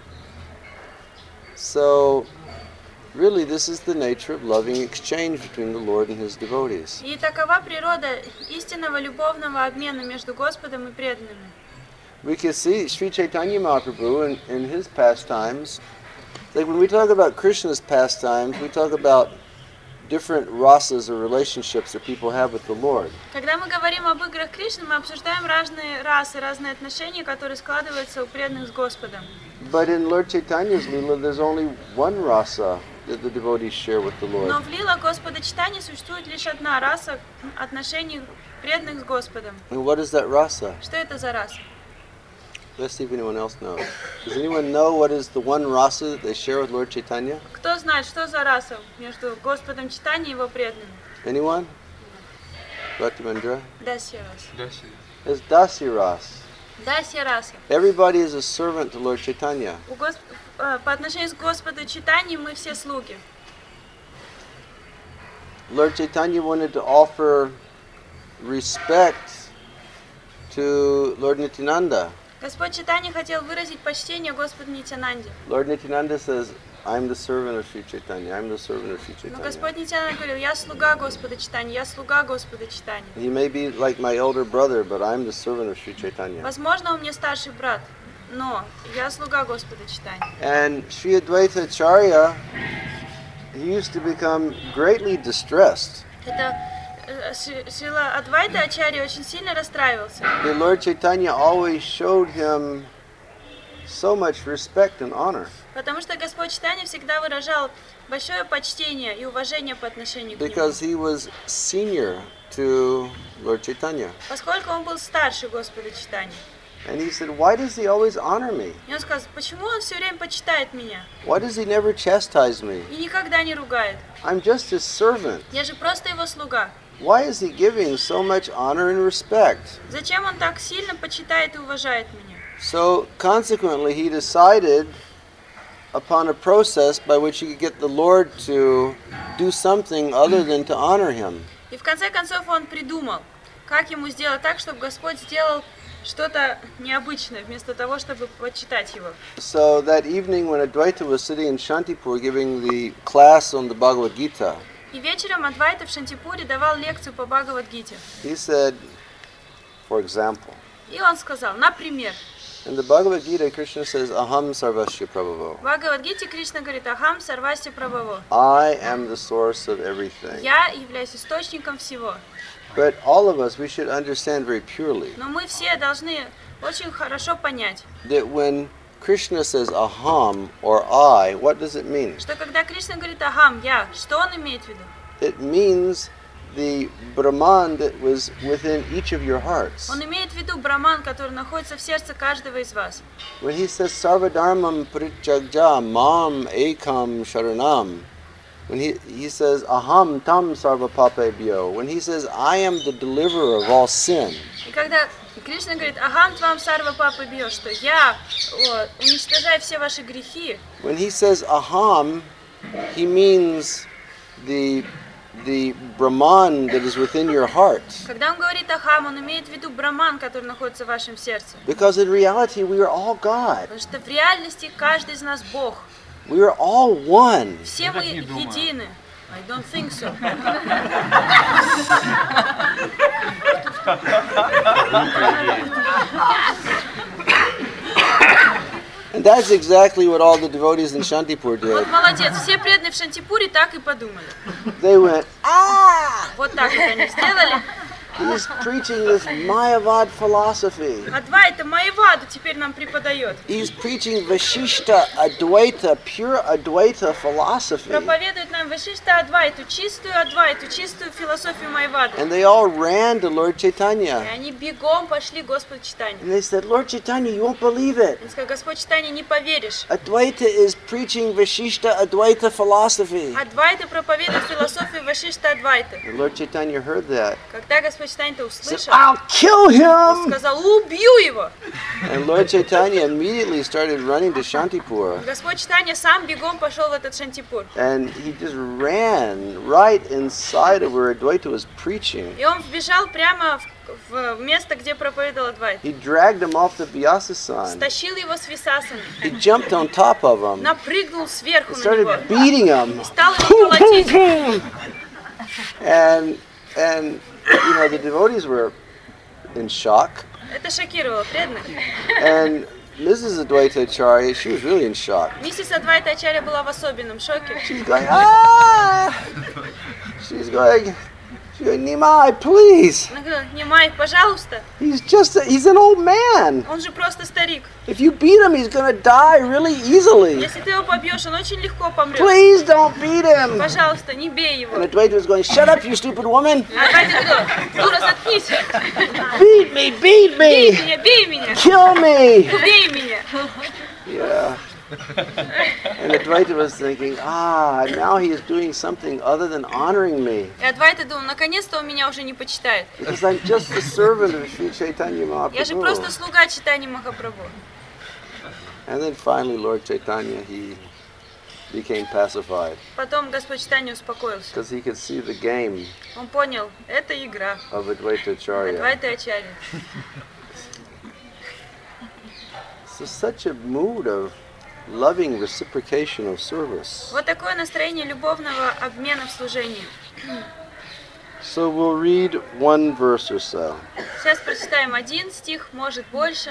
So, really, this is the nature of loving exchange between the Lord and his devotees. И такова природа истинного любовного обмена между Господом и преданными. We can see Sri Chaitanya Mahaprabhu in, in his pastimes. Like when we talk about Krishna's pastimes, we talk about different rasas or relationships that people have with the Lord. Когда мы говорим об играх Кришны, мы обсуждаем разные расы, разные отношения, которые складываются у преданных с Господом. But in Lord Chaitanya's Leela, there's only one rasa that the devotees share with the Lord. Но в лилах Господа Чайтаньи существует лишь одна раса отношений преданных с Господом. And what is that rasa? Что это за раса? Let's see if anyone else knows. Does anyone know what is the one rasa that they share with Lord Chaitanya? Кто знает, что за раса между Господом Чайтаньей и его преданными? Anyone? Bhaktivinoda? Дасья раса. It's Dasi ras. Дасья раса. Everybody is a servant to Lord Chaitanya. У Госп... э, По отношению с Господу Чайтаньей мы все слуги. Lord Chaitanya wanted to offer respect to Lord Nityananda. Господь Чайтанья хотел выразить почтение Господу Нитянанде. Lord Nityananda says, I'm the servant of Sri Chaitanya. I'm the servant of Sri Но Chaitanya. Господь Нитянанда говорил, я слуга Господа Чайтаньи, я слуга Господа Чайтаньи. He may be like my elder brother, but I'm the servant of Sri Chaitanya. Возможно, он мне старший брат, но я слуга Господа Чайтаньи. And Sri Advaita Acharya, he used to become greatly distressed. Это э, Шри- Шрила Адвайта Ачарья очень сильно расстраивался, The Lord Chaitanya always showed him so much respect and honor потому что Господь Чайтанья всегда выражал большое почтение и уважение по отношению к because нему, he was senior to Lord Chaitanya. поскольку он был старше Господа Чайтаньи. And he said, why does he always honor me? И он сказал, почему он все время почитает меня Why does he never chastise me? и никогда не ругает? I'm just his servant. Я же просто его слуга. Why is he giving so much honor and respect? Зачем он так сильно почитает и уважает меня? So consequently, he decided upon a process by which he could get the Lord to do something other than to honor him. И в конце концов он придумал, как ему сделать так, чтобы Господь сделал что-то необычное, вместо того, чтобы почитать его. So that evening when Advaita was sitting in Shantipur giving the class on the Bhagavad Gita, И вечером Адвайта в Шантипуре давал лекцию по Бхагавад-гите. he said, for example, И он сказал, например, in the Bhagavad Gita, Krishna says, Aham Sarvasya Prabhavo. в Бхагавад-гите Кришна говорит, Ахам сарвасти прабхаво. I am the source of everything. Я являюсь источником всего. But all of us, we should understand very purely Но мы все должны очень хорошо понять, that when Krishna says aham or I, what does it mean? что когда Кришна говорит Ахам, я, что он имеет в виду? It means the Brahman that was within each of your hearts. Он имеет в виду Браман, который находится в сердце каждого из вас. When he says sarvadharmam parityagya mam ekam sharanam, when he, he says aham tam sarvapapebhyo, when he says I am the deliverer of all sin, И когда Кришна говорит, Ахам твам сарва папа бьешь, что я о, уничтожаю все ваши грехи. when he says aham, he means the the Brahman that is within your heart. Когда он говорит Ахам, он имеет в виду Браман, который находится в вашем сердце. Because in reality we are all God. Потому что в реальности каждый из нас Бог. We are all one. Все мы так не думаю. едины. I don't think so. And that's exactly what all the devotees in Shantipur did. Вот молодец, все преданные в Шантипуре так и подумали. They went, ah! Вот так вот они сделали. He's preaching this Mayavad philosophy. Адвайта Майяваду теперь нам преподает. He's preaching Vashishta Advaita, pure Advaita philosophy. Проповедует нам Вашишта Адвайту, чистую Адвайту, чистую философию Майявады. And they all ran to Lord И Chaitanya. они бегом пошли к Господу Чайтанье. And they said, Lord Chaitanya, you won't believe it. Они сказали, Господь Чайтанья, не поверишь. Advaita is preaching Vashishta Advaita philosophy. Адвайта проповедует философию Вашишта Адвайты. And Lord Chaitanya heard that. Когда Господь Чайтанья-то He said, услышал, I'll kill him! сказал, убью его. And Lord Chaitanya immediately started running to Shantipur. Господь Чайтанья сам бегом пошел в этот Шантипур. And he just ran right inside of where Advaita was preaching. И он вбежал прямо в, в место, где проповедовал Адвайта. He dragged him off the Vyasasan. Стащил его с висасами, He jumped on top of him. напрыгнул сверху на Started него, beating him. стал его колотить. And, and, you know, the devotees were in shock. Это шокировало преданных. And Missus Advaita Acharya, she was really in shock. Миссис Адвайта Ачарья была в особенном шоке. She's going, ah! She's going, she's going, Nimai, please. Она говорила, Нимай, пожалуйста, He's just, a, he's an old man. он же просто старик. If you beat him, he's going to die really easily. Если ты его побьешь, он очень легко помрет. Please don't beat him. Пожалуйста, не бей его. And Advaita was going, shut up, you stupid woman. А Адвайта говорила, дура, заткнись. Beat me, beat Бей me. меня, бей меня, Kill me. убей меня. Yeah. And Advaita was thinking, ah, now he is doing something other than honoring me. И Адвайта думал, наконец-то он меня уже не почитает. Because I'm just the servant of Sri Chaitanya Я же просто Mahaprabhu. слуга Чайтаньи Махапрабху. And then finally Lord Chaitanya, he became pacified. Потом Господь Чайтанья успокоился. Because he could see the game Он понял, это игра. of Advaita Acharya. Адвайта Ачарья. So such a mood of loving reciprocation of service. Вот такое настроение любовного обмена в служении. So we'll read one verse or so. Сейчас прочитаем один стих, может больше.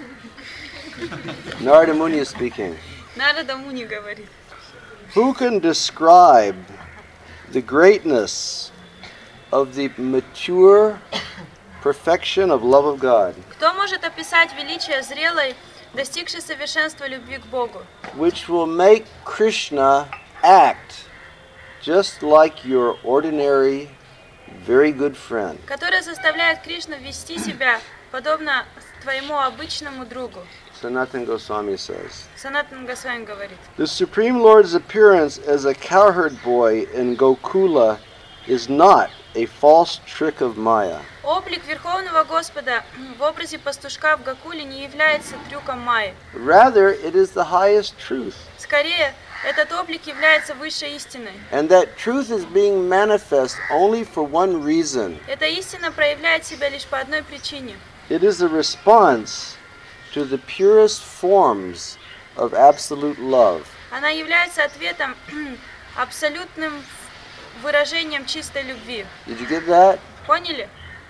Narada Muni is speaking. Нарада Муни говорит. Who can describe the greatness of the mature perfection of love of God, Кто может описать величие зрелой, достигшей совершенства любви к Богу, which will make Krishna act just like your ordinary, very good friend? которая заставляет Кришну вести себя подобно твоему обычному другу? Sanatana Goswami says. Санатан Госвами говорит. The Supreme Lord's appearance as a cowherd boy in Gokula is not a false trick of Maya. Облик Верховного Господа в образе пастушка в Гокуле не является трюком Майи. Rather, it is the highest truth. Скорее, этот облик является высшей истиной. And that truth is being manifest only for one reason. Эта истина проявляет себя лишь по одной причине. It is a response to the purest forms of absolute love. Она является ответом, абсолютным выражением чистой любви. Did you get that? Поняли?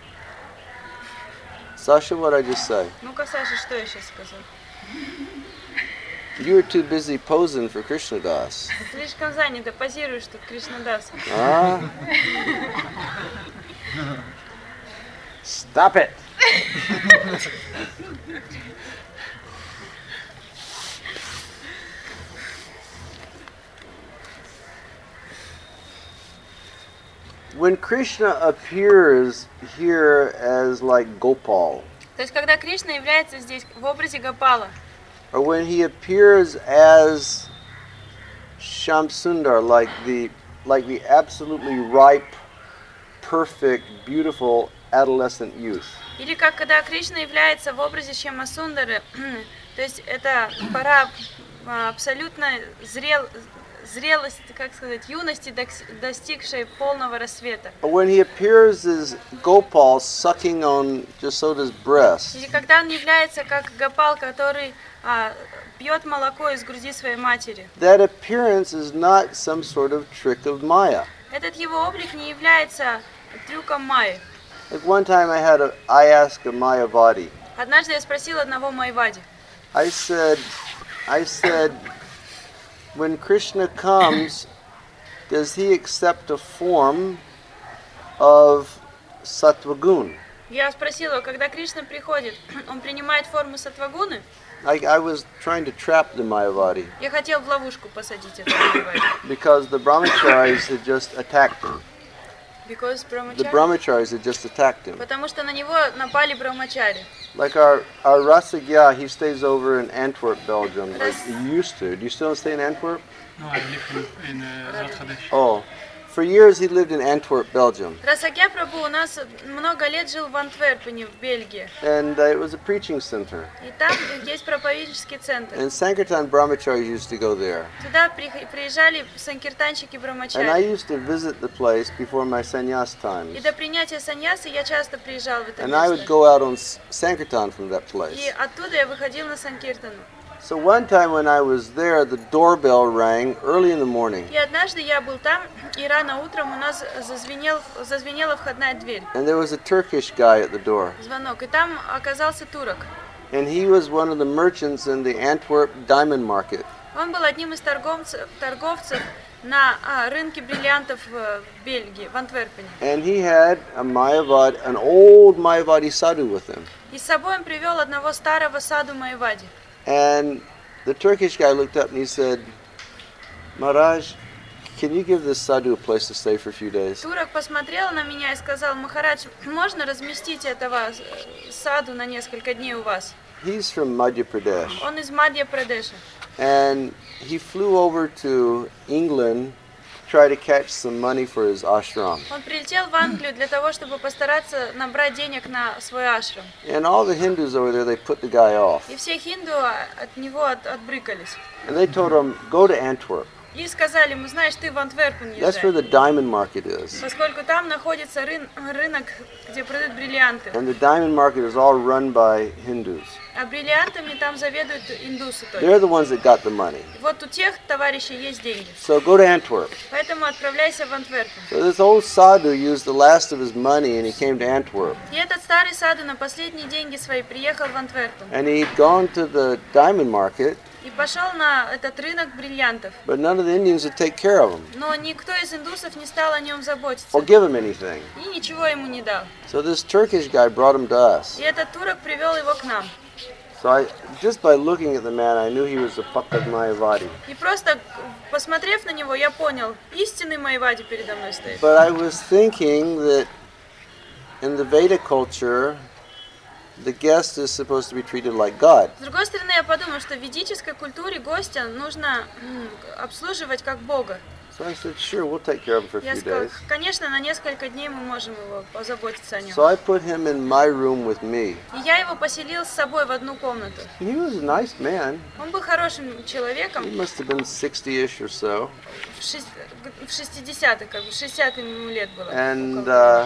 Sasha, what did I just say? Ну-ка, Саша, что я сейчас сказал? You were too busy posing for Krishna Das. Слишком занято, позируешь тут Кришнадас. Ah. Stop it. When Krishna appears here as like Gopal, То есть, когда Кришна является здесь в образе Гопала, or when he appears as Shamsundar, like the like the absolutely ripe, perfect, beautiful adolescent youth. или как когда Кришна является в образе Шьямасундары, то есть это пора а, абсолютно зрел, зрелость, как сказать, юности, докс- достигшей полного рассвета. Or when he appears as Gopal sucking on Jasoda's breast. Или когда он является как Гопал, который а, пьет молоко из груди своей матери. That appearance is not some sort of trick of Maya. Этот его облик не является трюком Майи. Like one time I had a, I asked a Mayavadi. Однажды я спросила одного Майвади. I said, I said, when Krishna comes, does he accept a form of sattva-gun? Я спросила, когда Кришна приходит, он принимает форму саттвагуны? I, I was trying to trap the Mayavadi Я хотел в ловушку посадить этого Майавади. because the brahmacharis had just attacked him. Because The Brahmachari? brahmacharis had just attacked him. Потому что на него напали Брахмачари. Like our, our Rasagya, he stays over in Antwerp, Belgium. Like he used to. Do you still stay in Antwerp? No, I live in, in uh, Zlatkadesh. Oh. For years he lived in Antwerp, Belgium. Расагья Прабху у нас много лет жил в Антверпене, в Бельгии. And uh, it was a preaching center. И там есть проповеднический центр. And Sankirtan brahmacharis used to go there. Туда при- приезжали санкиртанщики And I Брахмачари. used to visit the place before my sannyas И times. до принятия саньясы я часто приезжал в это And I would место. go out on S- Sankirtan from that И place. оттуда я выходил на Санкиртану. So one time when I was there, the doorbell rang early in the morning. И однажды я был там, и рано утром у нас зазвенел, зазвенела входная дверь. And there was a Turkish guy at the door. Звонок. И там оказался турок. And he was one of the merchants in the Antwerp diamond market. Он был одним из торговцев, торговцев на а, рынке бриллиантов в в Бельгии, в Антверпене. And he had a Mayavad, an old Mayavadi sadhu with him. И с собой он привел одного старого саду Майавади. And the Turkish guy looked up and he said, Maharaj, can you give this sadhu a place to stay for a few days? Турок посмотрел на меня и сказал: Махарадж, можно разместить этого э, саду на несколько дней у вас? He's from Madhya Pradesh. Он из Мадья-Прадеша. And he flew over to England to try to catch some money for his ashram. Он прилетел в Англию для того, чтобы постараться набрать денег на свой ашрам. And all the Hindus over there, they put the guy off. И все хинду от него от, отбрыкались. And they told him, go to Antwerp. И сказали ему: знаешь, ты в Антверпен That's where езжай. the diamond market is. Поскольку там находится рын- рынок, где продают бриллианты. And the diamond market is all run by Hindus. А бриллиантами там заведуют индусы только. They're the ones that got the money. Вот у тех товарищей есть деньги. So go to Antwerp. Поэтому отправляйся в Антверпен. So this old sadhu used the last of his money and he came to Antwerp. И этот старый саду на последние деньги свои приехал в Антверпен. And he'd gone to the diamond market, И пошел на этот рынок бриллиантов. but none of the Indians would take care of him Но никто из индусов не стал о нем заботиться. or give him anything. И ничего ему не дал. So this Turkish guy brought him to us. И этот турок привел его к нам. So I, just by looking at the man, I knew he was a Pakkad Mayavadi. И просто, посмотрев на него, я понял, истинный Майавади передо мной стоит. But I was thinking that in the Veda culture, the guest is supposed to be treated like God. С другой стороны, я подумал, что в ведической культуре гостя нужно м, обслуживать как Бога. So I said, sure, we'll take care of him for a Я few сказал, days. конечно, на несколько дней мы можем его позаботиться о нем. So I put him in my room with me. И я его поселил с собой в одну комнату. He was a nice man. Он был хорошим человеком, He must have been sixty-ish or so. в, шесть- в шестидесятых, как бы шестьдесят ему лет было. And, около. uh,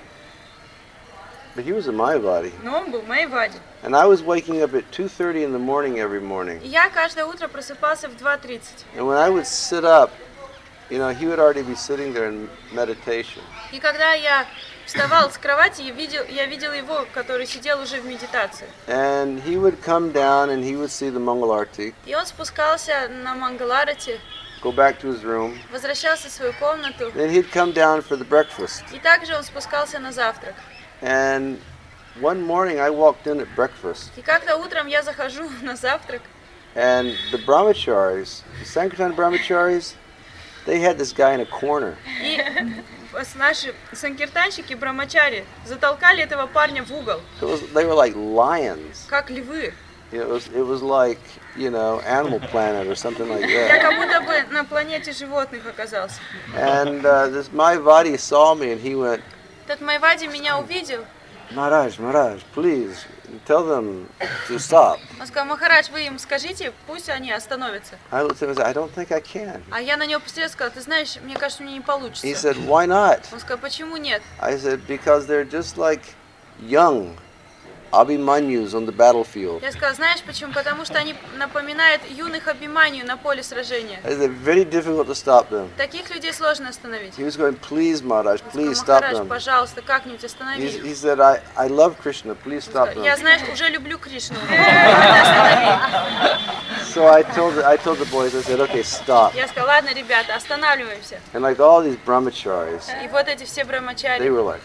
but he was a Mayavadi. Но он был Майавади. And I was waking up at two thirty in the morning every morning. И я каждое утро просыпался в два тридцать. And when I would sit up, you know, he would already be sitting there in meditation. И когда я вставал с кровати, я видел, я видел его, который сидел уже в медитации. And he would come down and he would see the Mangal Arti, И он спускался на Мангаларати, go back to his room. возвращался в свою комнату. Then he'd come down for the breakfast. И также он спускался на завтрак. And one morning I walked in at breakfast, И как-то утром я захожу на завтрак, and the brahmacharis, the Sankirtan brahmacharis, they had this guy in a corner. и с- наши санкиртанщики, брамачари, затолкали этого парня в угол, It was, they were like lions. как львы. It was, it was like, you know, Animal Planet or something like Я that. как будто бы на планете животных оказался. And uh, this Mayavadi saw me and he went, Этот Майвади меня увидел. Maharaj, Maharaj, please tell them to stop. Он сказал: Махарадж, вы им скажите, пусть они остановятся. I looked at him and said, I don't think I can. А я на него посмотрел и сказал: ты знаешь, мне кажется, мне не He получится. said, why not? Он сказал: почему нет? I said, because they're just like young Abhimanyus on the battlefield. Я сказал: знаешь почему? Потому что они напоминают юных Абиманию на поле сражения. I said, very difficult to stop them. Таких людей сложно остановить. He was going, please, Maharaj, Он please сказал: stop Махарадж, them. пожалуйста, как-нибудь He, останови их. he said, I, I love Krishna, please Он stop сказал: я, them. знаешь, уже люблю Кришну. Останови. So so I told the, I told the boys, I said, okay, stop. Я сказала, ладно, ребята, останавливаемся. And like all these brahmacharis, И вот эти все they брамачари. were like,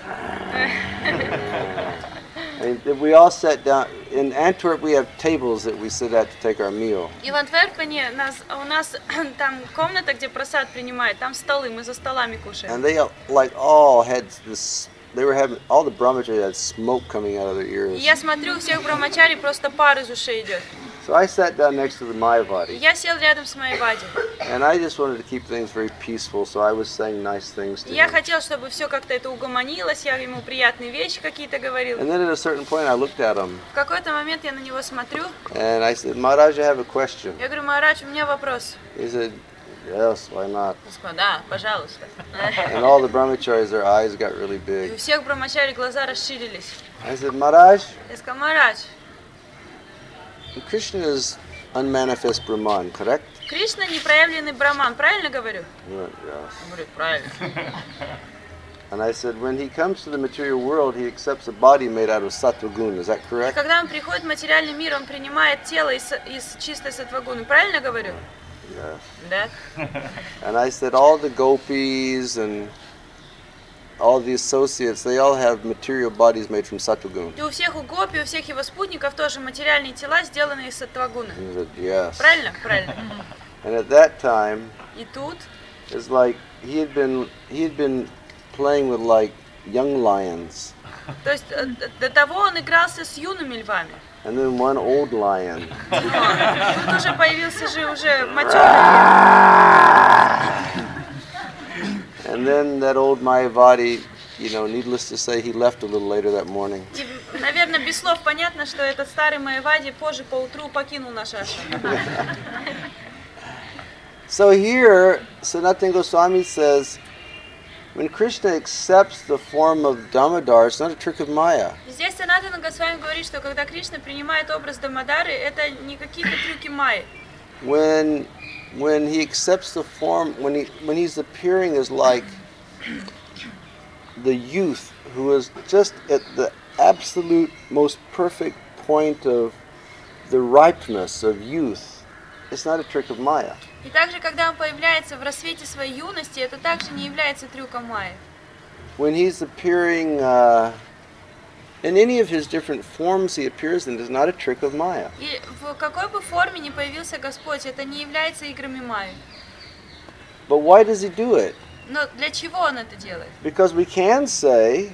and we all sat down. In Antwerp, we have tables that we sit at to take our meal. И в Антверпене нас, у нас там комната, где просад принимает, там столы, мы за столами кушаем. And they all, like all had this. They were having all the brahmacharis had smoke coming out of their И ears. я смотрю, у всех брамачари просто пар из ушей идет. So I sat down next to the И Mayavadi, я сел рядом с Майявади. and I just wanted to keep things very peaceful, so I was saying nice things to И я him. хотел, чтобы все как-то это угомонилось, я ему приятные вещи какие-то говорил. And then at a certain point, I looked at him, В какой-то момент я на него смотрю, and I said, Maharaj, I have a question. я говорю, Махарадж, у меня вопрос. He said, yes, why not? Он сказал, да, пожалуйста. And all the brahmacharis, their eyes got really И у big. всех брамачари глаза расширились. I said, Maharaj, Я сказал, Махарадж, Krishna is unmanifest Brahman, correct? Кришна непроявленный браман, правильно говорю? He went, yes. Он говорит, правильно. And I said, when he comes to the material world, he accepts a body made out of sattva gun. Is that И correct? когда он приходит в материальный мир, он принимает тело из, из чистой сатвагуны, правильно говорю? Yes. Да. And I said, all the gopis and all the associates, they all have material bodies made from sattva gun. И у всех у Гопи, у всех его спутников тоже материальные тела сделаны из сатвагуны. He said, yes. Правильно? Правильно. And at that time, И тут it's like he had been he had been playing with like young lions, То есть э, до того он игрался с юными львами. and then one old lion. Но тут уже появился же уже матерый And then that old Mayavadi, you know, needless to say, he left a little later that morning. лев. И, наверное, без слов понятно, что этот старый Майявади позже поутру покинул наш ашрам. So here, Sanatana Goswami says, when Krishna accepts the form of Damodar, it's not a trick of Maya. Здесь Санатана Госвами говорит, что когда Кришна принимает образ Дамодары, это не какие-то трюки Майи. When when he accepts the form, when he when he's appearing as like the youth who is just at the absolute most perfect point of the ripeness of youth, it's not a trick of Maya. И также, когда он появляется в рассвете своей юности, это также не является трюком Майи. When he's appearing uh, in any of his different forms he appears in, is not a trick of Maya. И в какой бы форме ни появился Господь, это не является играми Майи. But why does he do it? Но для чего он это делает? Because we can say,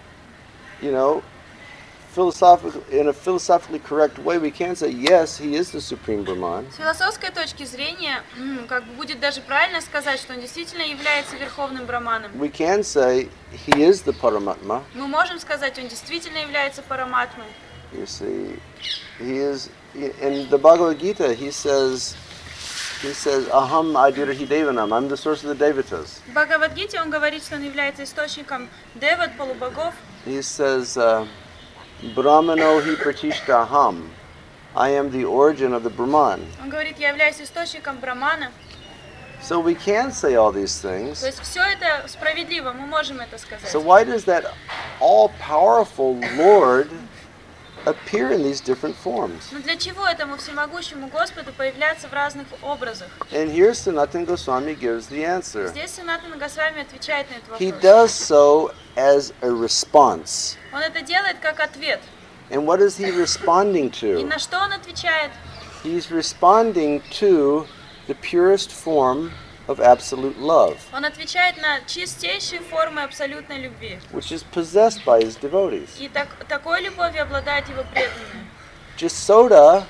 you know, philosophical, in a philosophically correct way, we can say, yes, he is the Supreme Brahman. С философской точки зрения, м, как бы будет даже правильно сказать, что он действительно является верховным браманом. We can say he is the Paramatma. Мы можем сказать, он действительно является параматмой. You see, he is, in the Bhagavad Gita, he says, he says, aham adirahi devanam, I'm the source of the devatas. В Бхагавад-гите он говорит, что он является источником деват, полубогов. He says, uh, Brahmano hi pratishta aham, I am the origin of the Brahman. Он говорит, я являюсь источником брамана. So we can say all these То things. есть все это справедливо, мы можем это сказать. So why does that all-powerful Lord appear in these different forms? Но для чего этому всемогущему Господу появляться в разных образах? And here Sanatana Goswami gives the answer. Здесь Санатана Госвами отвечает на этот He вопрос. does so as a response. Он это делает как ответ. And what is he responding И to? на что он отвечает? He's responding to the purest form of absolute love, Он отвечает на чистейшие формы абсолютной любви. which is possessed by his devotees. И так, такой любовью обладают его преданные. Jasoda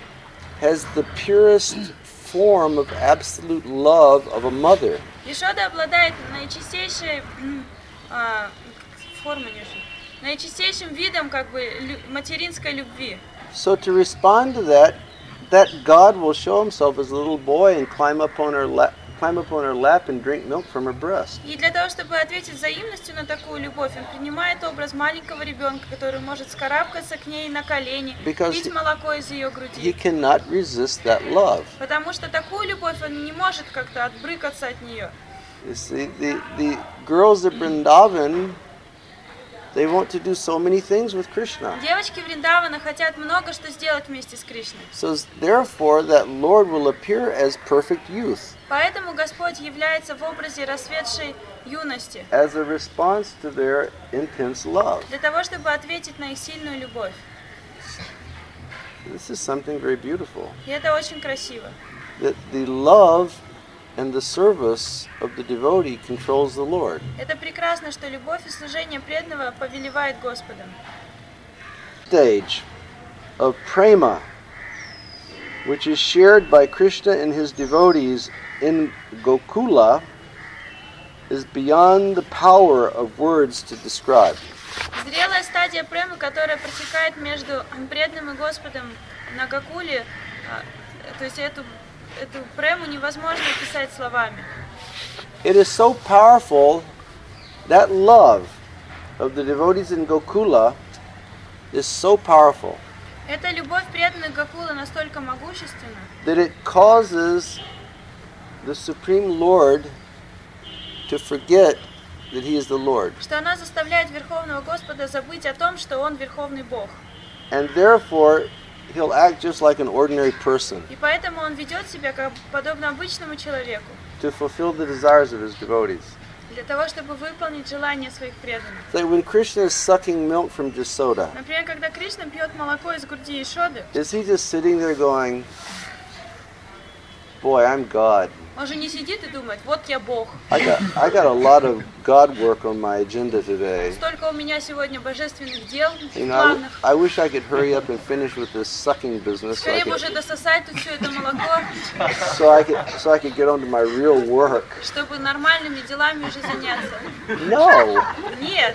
has the purest form of absolute love of a mother. Ешода обладает наичистейшей м, а, формой, не знаю, наичистейшим видом как бы лю- материнской любви. So to respond to that, that God will show himself as a little boy and climb up on her lap, climb up on her lap and drink milk from her breast. И для того, чтобы ответить взаимностью на такую любовь, он принимает образ маленького ребенка, который может скарабкаться к ней на колени, Because пить молоко из ее He груди. cannot resist that love. Потому что такую любовь он не может как-то отбрыкаться от нее. You see, the, the girls of Vrindavan, They want to do so many things with Krishna. Девочки Вриндавана хотят много что сделать вместе с Кришной. So therefore, that Lord will appear as perfect youth, Поэтому Господь является в образе расцветшей юности, as a response to their intense love. для того, чтобы ответить на их сильную любовь. This is something very beautiful. И это очень красиво. That the love and the service of the devotee controls the Lord. Это прекрасно, что любовь и служение преданного повелевает Господом. Stage of prema, which is shared by Krishna and his devotees in Gokula, is beyond the power of words to describe. Зрелая стадия премы, которая протекает между преданным и Господом на Гокуле, а, то есть эту, эту прему невозможно описать словами. It is so powerful, that love of the devotees in Gokula is so powerful, Эта любовь преданных Гокулы настолько могущественна, that it causes the Supreme Lord to forget that he is the Lord. что она заставляет Верховного Господа забыть о том, что Он Верховный Бог. And therefore, he'll act just like an ordinary person И поэтому Он ведет себя как подобно обычному человеку, to fulfill the desires of his devotees. для того, чтобы выполнить желания своих преданных. Like when Krishna is sucking milk from Jasoda, Например, когда Кришна пьет молоко из груди Ишоды, is he just sitting there going, boy, I'm God. он же не сидит и думает, вот я Бог. I got, I got a lot of God work on my agenda today. Столько у меня сегодня божественных дел, You know, I, w- плавных. I wish I could hurry up and finish with this sucking business so I Скорее бы could, уже дососать тут все это молоко, so I could, so I could get on to my real work. чтобы нормальными делами уже заняться. No! Нет,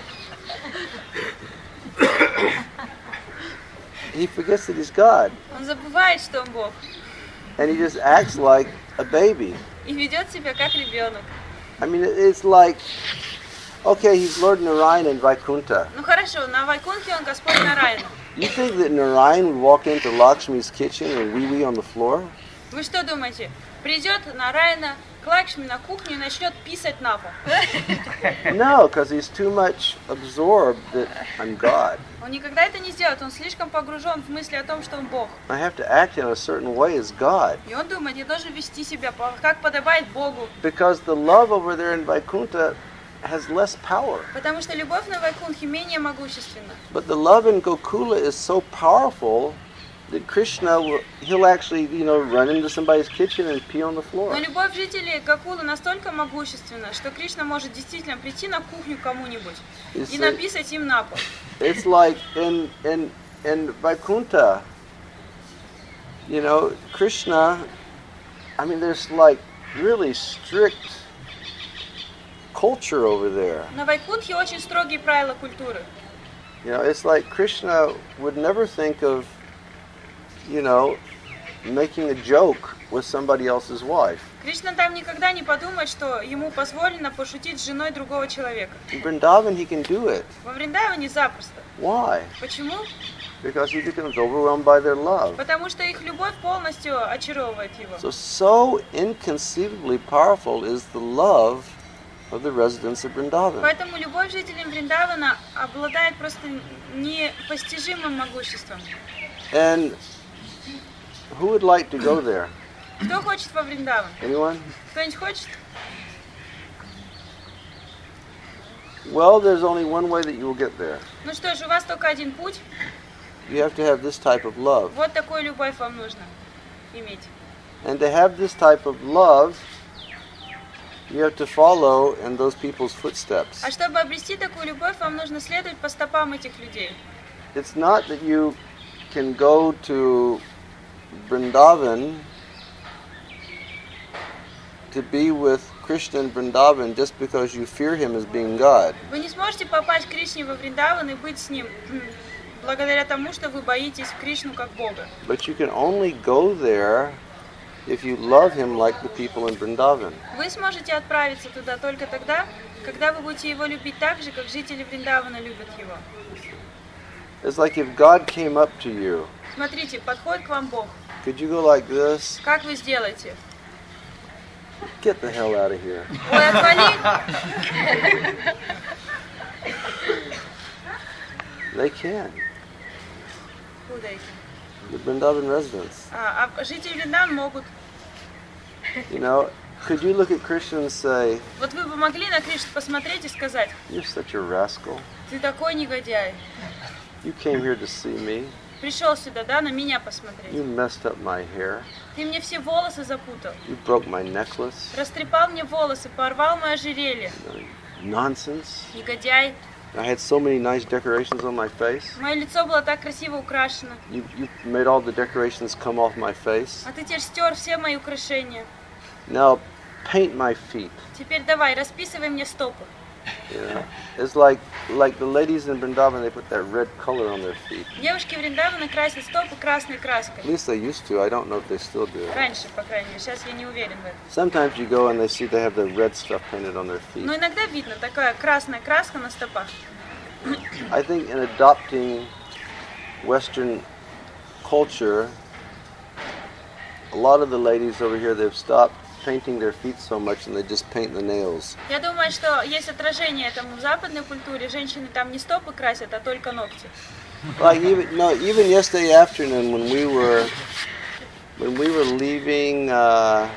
He forgets that he's God. он забывает, что он Бог, And he just acts like a baby. и ведет себя как ребенок. I mean, it- it's like, okay, he's Lord Narayan in Vaikuntha. Ну хорошо, на Вайкунхе он Господь Нараяна. You think that Narayan would walk into Lakshmi's kitchen and wee-wee on the floor? Вы что думаете? Придет Нараяна к Лакшми на кухню и начнет писать на пол. No, because he's too much absorbed that I'm God. Он никогда это не сделает, он слишком погружен в мысли о том, что он Бог. I have to act in a certain way as God. И он думает, я должен вести себя, по- как подобает Богу. Because the love over there in Vaikuntha has less power. Потому что любовь на Вайкунхе менее могущественна. But the love in Gokula is so powerful that Krishna, will, he'll actually, you know, run into somebody's kitchen and pee on the floor. Но любовь жителей Гокулы настолько могущественна, что Кришна может действительно прийти на кухню к кому-нибудь It's, и uh, написать им на пол. it's like in, in, in Vaikuntha, you know, Krishna, I mean, there's like really strict culture over there. На Вайкунхе очень строгие правила культуры. You know, it's like Krishna would never think of, you know, making a joke with somebody else's wife. Кришна там никогда не подумает, что ему позволено пошутить с женой другого человека. In Vrindavan, he can do it. Во Вриндаване запросто. Why? Почему? Because he becomes overwhelmed by their love. Потому что их любовь полностью очаровывает его. So, so inconceivably powerful is the love of the residents of Vrindavan. Поэтому любовь жителей Вриндавана обладает просто непостижимым могуществом. And who would like to go there? Кто хочет во Вриндаван? Anyone? Кто-нибудь хочет? Well, there's only one way that you will get there. Ну что ж, у вас только один путь. You have to have this type of love. Вот такую любовь вам нужно иметь. And to have this type of love, you have to follow in those people's footsteps. А чтобы обрести такую любовь, вам нужно следовать по стопам этих людей. It's not that you can go to Vrindavan to be with Krishna in Vrindavan just because you fear him as being God. Вы не сможете попасть к Кришне во Вриндаван и быть с ним м, благодаря тому, что вы боитесь Кришну как Бога. But you can only go there if you love him like the people in Vrindavan. Вы сможете отправиться туда только тогда, когда вы будете его любить так же, как жители Вриндавана любят его. It's like if God came up to you, Смотрите, подходит к вам Бог. could you go like this? Как вы сделаете? Get the hell out of here. Ой, отвали! They can. Who they can? The Vrindavan residents. А, а жители Вриндавана могут. You know, could you look at Krishna and say, Вот вы бы могли на Кришну посмотреть и сказать: "You're such a rascal. ты такой негодяй. You came here to see me. Пришел сюда, да, на меня посмотреть. You messed up my hair. Ты мне все волосы запутал. You broke my necklace. Растрепал мне волосы, порвал мое ожерелье. Nonsense. Негодяй. I had so many nice decorations on my face. Мое лицо было так красиво украшено. You, you made all the decorations come off my face. А ты теперь стер все мои украшения. Now paint my feet. Теперь давай, расписывай мне стопы. You know? It's like like the ladies in Vrindavan, they put that red color on their feet. Девушки Вриндавана красят стопы красной краской. At least they used to. I don't know if they still do. Раньше, по крайней мере. Сейчас я не уверен в этом. Sometimes you go and they see they have the red stuff painted on their feet. Но иногда видно такая красная краска на стопах. I think in adopting Western culture, a lot of the ladies over here, they've stopped painting their feet so much and they just paint the nails. Я думаю, что есть отражение этому в западной культуре. Женщины там не стопы красят, а только ногти. Like even no, even yesterday afternoon when we were when we were leaving, uh,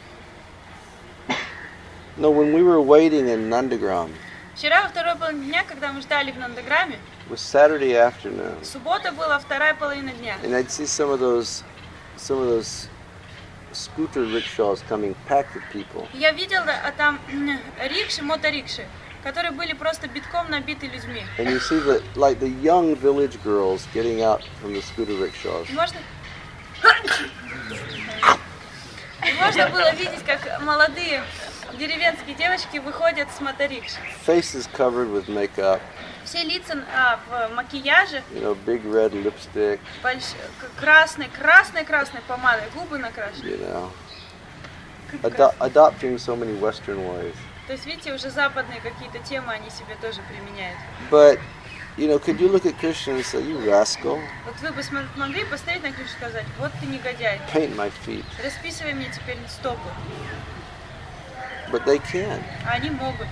no, when we were waiting in Nandagram. Вчера во второй половине дня, когда мы ждали в Нандаграме, It was Saturday afternoon, суббота была вторая половина дня. and I'd see some of those some of those scooter rickshaws coming packed with people. Я видела а там рикши, моторикши, которые были просто битком набиты людьми. And you see the like the young village girls getting out from the scooter rickshaws. И можно... И можно было видеть, как молодые деревенские девочки выходят с моторикши. Faces covered with makeup, Все лица а, в макияже, you know, big red lipstick, больш... красной, красной, красной помадой, губы накрашены. you know, ado- adopting so many Western ways. То есть, видите, уже западные какие-то темы они себе тоже применяют. But, you know, could you look at Krishna and say, "You rascal, Вот вы бы см- могли поставить на крышу и сказать: вот ты негодяй, paint my feet"? расписывай мне теперь стопы. But they can, А они могут.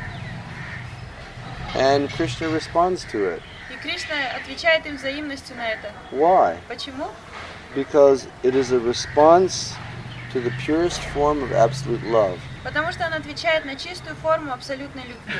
and Krishna responds to it. И Кришна отвечает им взаимностью на это. Why? Почему? Because it is a response to the purest form of absolute love. Потому что он отвечает на чистую форму абсолютной любви.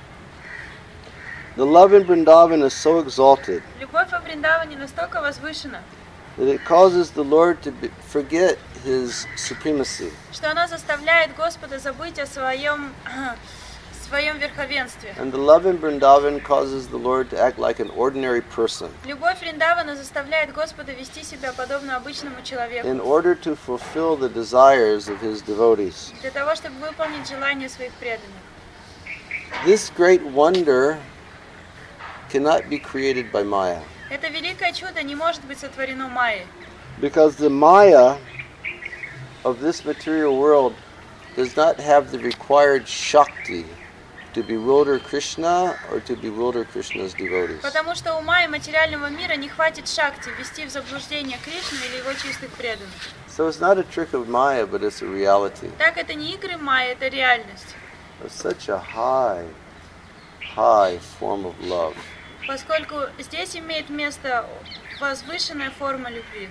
The love in Vrindavan is so exalted Любовь во Вриндаване настолько возвышена, that it causes the Lord to be, forget his supremacy. что она заставляет Господа забыть о своем, своем верховенстве. And the love in Vrindavan causes the Lord to act like an ordinary person Любовь Вриндавана заставляет Господа вести себя подобно обычному человеку, in order to fulfill the desires of his devotees. для того, чтобы выполнить желания своих преданных. This great wonder cannot be created by Maya, Это великое чудо не может быть сотворено Майей, because the Maya of this material world does not have the required Shakti to bewilder Krishna or to bewilder Krishna's devotees. потому что у Майи материального мира не хватит шакти ввести в заблуждение Кришну или его чистых преданных. So it's not a trick of Maya, but it's a reality. Так это не игры Майи, это реальность. It's such a high, high form of love. Поскольку здесь имеет место возвышенная форма любви.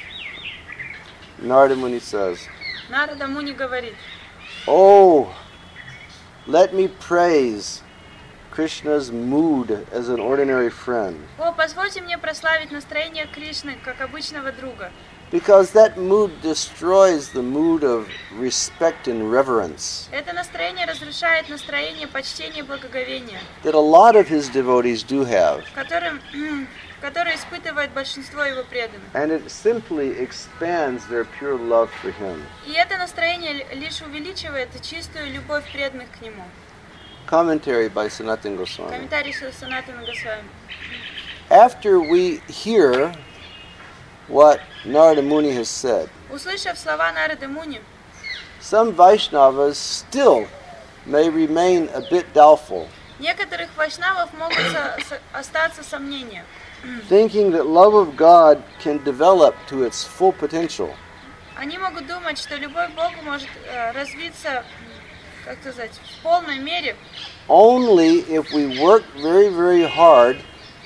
Narada Muni says, Нарада Муни говорит: "Oh, let me praise Krishna's mood as an ordinary friend, «О, позвольте мне прославить настроение Кришны, как обычного друга, because that mood destroys the mood of respect and reverence это настроение разрушает настроение почтения и благоговения, that a lot of his devotees do have, которым, которое испытывает большинство его преданных. and it simply expands their pure love for him." И это настроение лишь увеличивает чистую любовь преданных к нему». Commentary by Sanatana Goswami. Комментарий Санатана Госвами. After we hear what Narada Muni has said, Услышав слова Нарады Муни, some Vaishnavas still may remain a bit doubtful, некоторых вайшнавов могут со- со- остаться сомнения, thinking that love of God can develop to its full potential они могут думать, что любовь к Богу может э, развиться, как сказать, в полной мере, only if we work very, very hard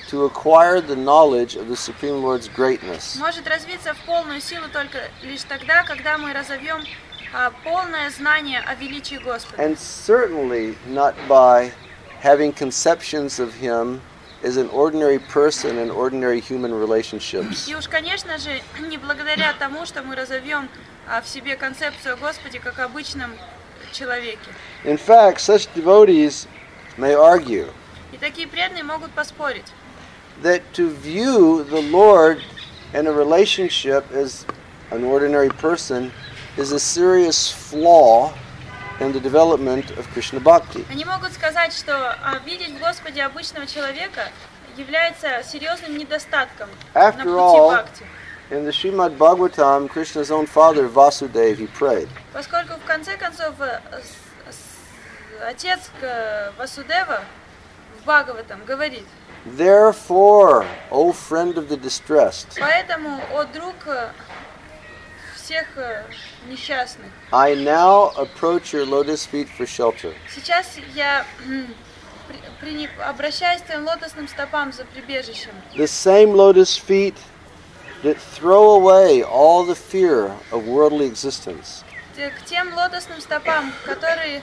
to acquire the knowledge of the Supreme Lord's greatness. может развиться в полную силу только лишь тогда, когда мы разовьем а, полное знание о величии Господа. And certainly not by having conceptions of Him as an ordinary person in ordinary human relationships. И уж, конечно же, не благодаря тому, что мы разовьем а, в себе концепцию о Господе как обычном человеке. In fact, such devotees may argue И такие преданные могут поспорить, that to view the Lord in a relationship as an ordinary person is a serious flaw in the development of Krishna Bhakti. Они могут сказать, что а, видеть в Господе обычного человека является серьезным недостатком на After пути all, бхакти. in the Srimad Bhagavatam, Krishna's own father Vasudeva, he prayed, Поскольку в конце концов э, с- с- отец э, Васудева в Бхагаватам говорит: "Therefore, O friend of the distressed, поэтому, о друг э, всех э, несчастных, I now approach your lotus feet for shelter. сейчас я м, при- прини- обращаюсь к твоим лотосным стопам за прибежищем. The same lotus feet that throw away all the fear of worldly existence." Те- К тем лотосным стопам, которые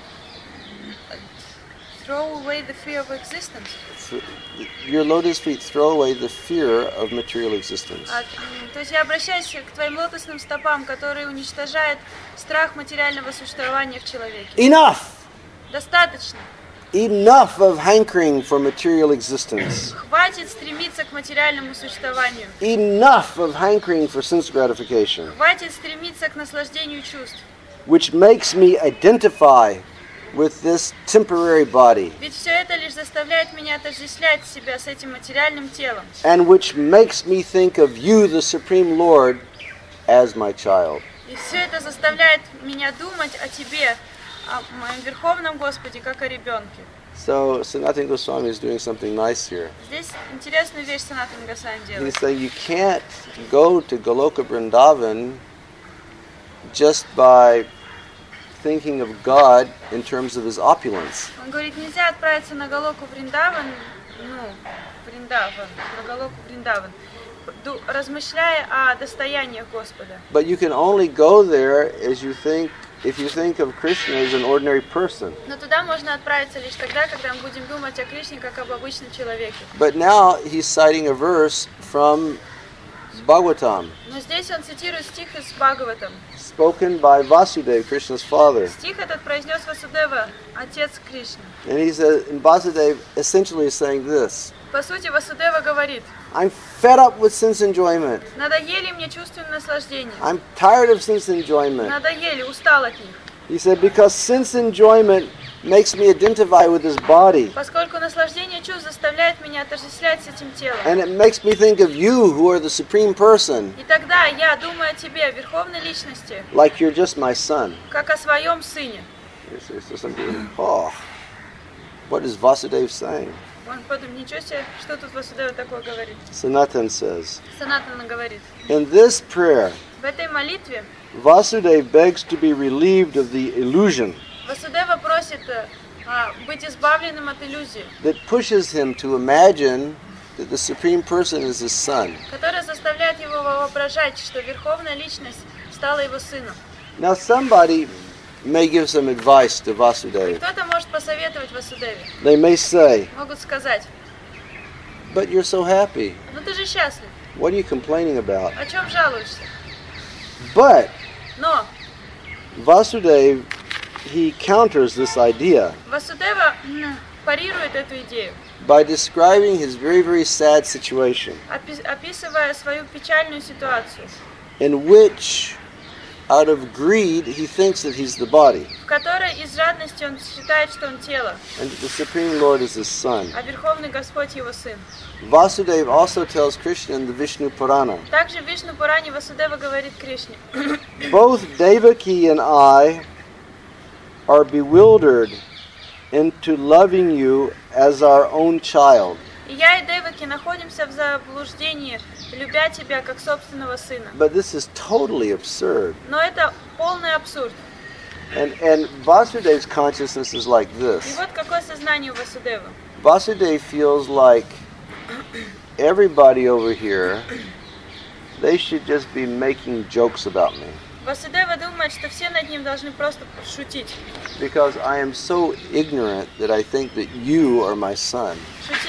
throw away the fear of existence. Th- Your lotus feet throw away the fear of material existence. А, м, то есть я обращаюсь к твоим лотосным стопам, которые уничтожают страх материального существования в человеке. Enough! Достаточно. Enough of hankering for material existence. Хватит стремиться к материальному существованию. Enough of hankering for sense gratification, Хватит стремиться к наслаждению чувств. which makes me identify with this temporary body Ведь все это лишь заставляет меня отождествлять себя с этим материальным телом. and which makes me think of you, the Supreme Lord, as my child. И все это заставляет меня думать о тебе, о моем Верховном Господе, как о ребенке. So Sanatana Goswami is doing something nice here. Здесь интересную вещь Санатана Госвами He's делает. saying you can't go to Goloka Vrindavan just by thinking of God in terms of His opulence. Он говорит, нельзя отправиться на Галоку Вриндаван, ну, Вриндаван, на Галоку Вриндаван, ду- размышляя о достояниях Господа. But you can only go there as you think, if you think of Krishna as an ordinary person. Но туда можно отправиться лишь тогда, когда мы будем думать о Кришне как об обычном человеке. But now he's citing a verse from Bhagavatam, Но здесь он цитирует стих из Бхагаватам. spoken by Vasudeva, Krishna's father. Стих этот произнес Васудева, отец Кришны. And he says, and Vasudeva essentially is saying this: По сути, Васудева говорит, I'm fed up with sense enjoyment. надоели мне чувственные наслаждения. I'm tired of sense enjoyment. Надоели, устал от них. He said, because sense enjoyment makes me identify with this body. Поскольку наслаждение чувств заставляет меня отождествлять с этим телом. And it makes me think of you, who are the supreme person, И тогда я думаю о тебе, о Верховной Личности, like you're just my son. как о своем сыне. So- so some people, oh, what is Vasudeva saying? Он подумал, ничего себе, что тут Васудева такое говорит. Sanatan says, Санатана говорит, in this prayer, в этой молитве Vasudeva begs to be relieved of the illusion Васудева просит э, а, быть избавленным от иллюзии, that pushes him to imagine that the supreme person is his son. которая заставляет его воображать, что Верховная Личность стала его сыном. Now somebody may give some advice to Vasudeva. Кто-то может посоветовать Васудеве. They may say, Могут сказать, but you're so happy. ну ты же счастлив, What are you complaining about? о чем жалуешься? But Но Vasudeva, he counters this idea Васудева м, парирует эту идею, by describing his very, very sad situation опи- описывая свою печальную ситуацию, in which, out of greed, he thinks that he's the body в которой из жадности он считает, что он тело, and that the Supreme Lord is his son. а Верховный Господь его сын. Vasudeva also tells Krishna in the Vishnu Purana, Также в Вишну Пуране Васудева говорит Кришне, both Devaki and I are bewildered into loving you as our own child. и я и Деваки находимся в заблуждении, любя тебя как собственного сына. But this is totally absurd. Но это полный абсурд. And, and Vasudeva's consciousness is like И this. вот какое сознание у Васудевы. Vasudeva feels like everybody over here, they should just be making jokes about me. Васудева думает, что все над ним должны просто шутить. Because I am so ignorant that I think that you are my son. Шутить.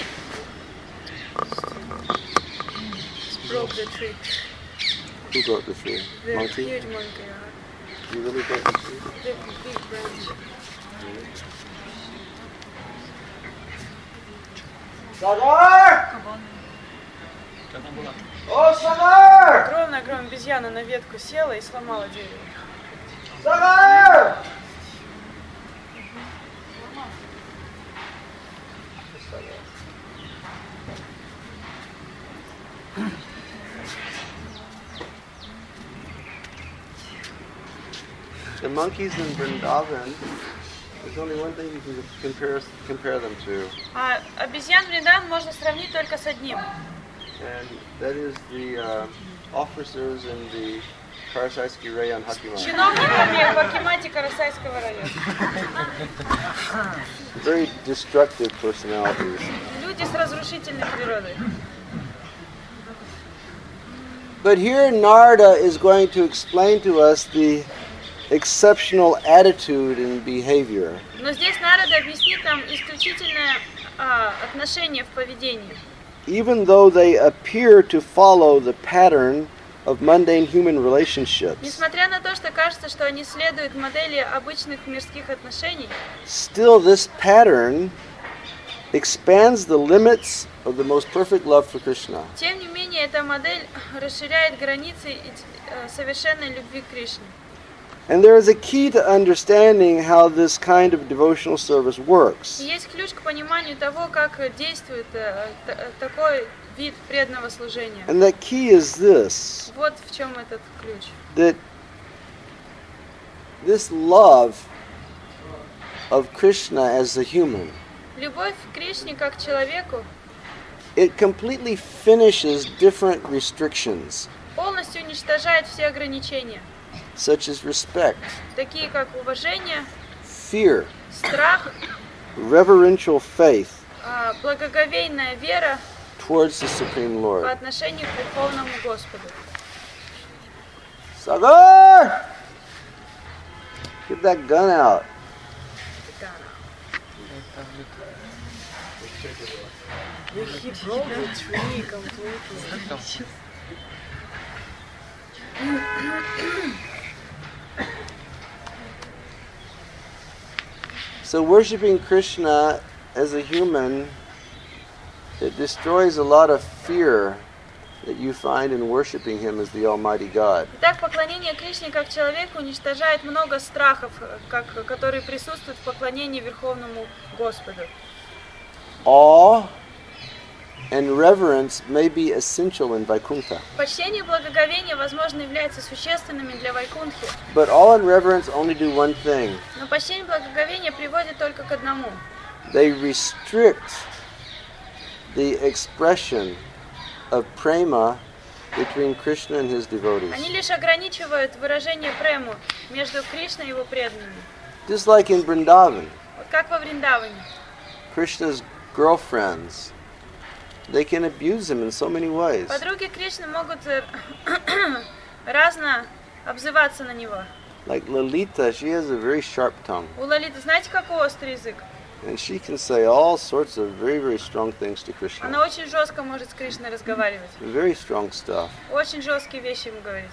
Broke the tree. Who broke the tree? The Monkey? huge monkey. uh, You really broke the tree? The big branch. Sagar! Oh, Sagar! Огромная-огромная обезьяна на ветку села и сломала дерево. Sagar! The monkeys in Vrindavan, there's only one thing you can compare compare them to, А обезьян Вриндан можно сравнить только с одним. and that is the uh, officers in the Karasaiski Rayon Hakiman. Чиновниками в Акимате Карасайского района. Very destructive personalities. Люди с разрушительной природой. But here Narada is going to explain to us the exceptional attitude and behavior. Но здесь Нарада объяснит нам исключительное а, отношение в поведении. Even though they appear to follow the pattern of mundane human relationships, Несмотря на то, что кажется, что они следуют модели обычных мирских отношений, still this pattern expands the limits of the most perfect love for Krishna. тем не менее эта модель расширяет границы и, э, совершенной любви к Кришне. And there is a key to understanding how this kind of devotional service works. И есть ключ к пониманию того, как действует э, т- такой вид преданного служения. And that key is this, Вот в чем этот ключ. that this love of Krishna as a human, Любовь к Кришне как к человеку it completely finishes different restrictions, полностью уничтожает все ограничения, such as respect, такие как уважение, fear, страх, reverential faith э, благоговейная вера towards the Supreme по Lord. отношению к Верховному Господу. Sagar! Get that gun out. He broke the tree completely. So worshiping Krishna as a human, it destroys a lot of fear that you find in worshiping Him as the Almighty God. Итак, поклонение Кришне как человеку уничтожает много страхов, как, которые присутствуют в поклонении Верховному Господу. Awe and reverence may be essential in Vaikuntha, Почтение и благоговение, возможно, являются существенными для Вайкунтхи, but awe and reverence only do one thing. но почтение и благоговение приводят только к одному. They restrict the expression of prema between Krishna and His devotees. Они лишь ограничивают выражение прему между Кришной и его преданными. Just like in Vrindavan, Вот как во Вриндаване. Krishna's girlfriends, they can abuse him in so many ways. Подруги Кришны могут э, разно обзываться на него. Like Lalita, she has a very sharp tongue, У Лолиты, знаете, какой острый язык? and she can say all sorts of very, very strong things to Она Krishna. очень жестко может с Кришной разговаривать. Very strong stuff. Очень жесткие вещи ему говорить.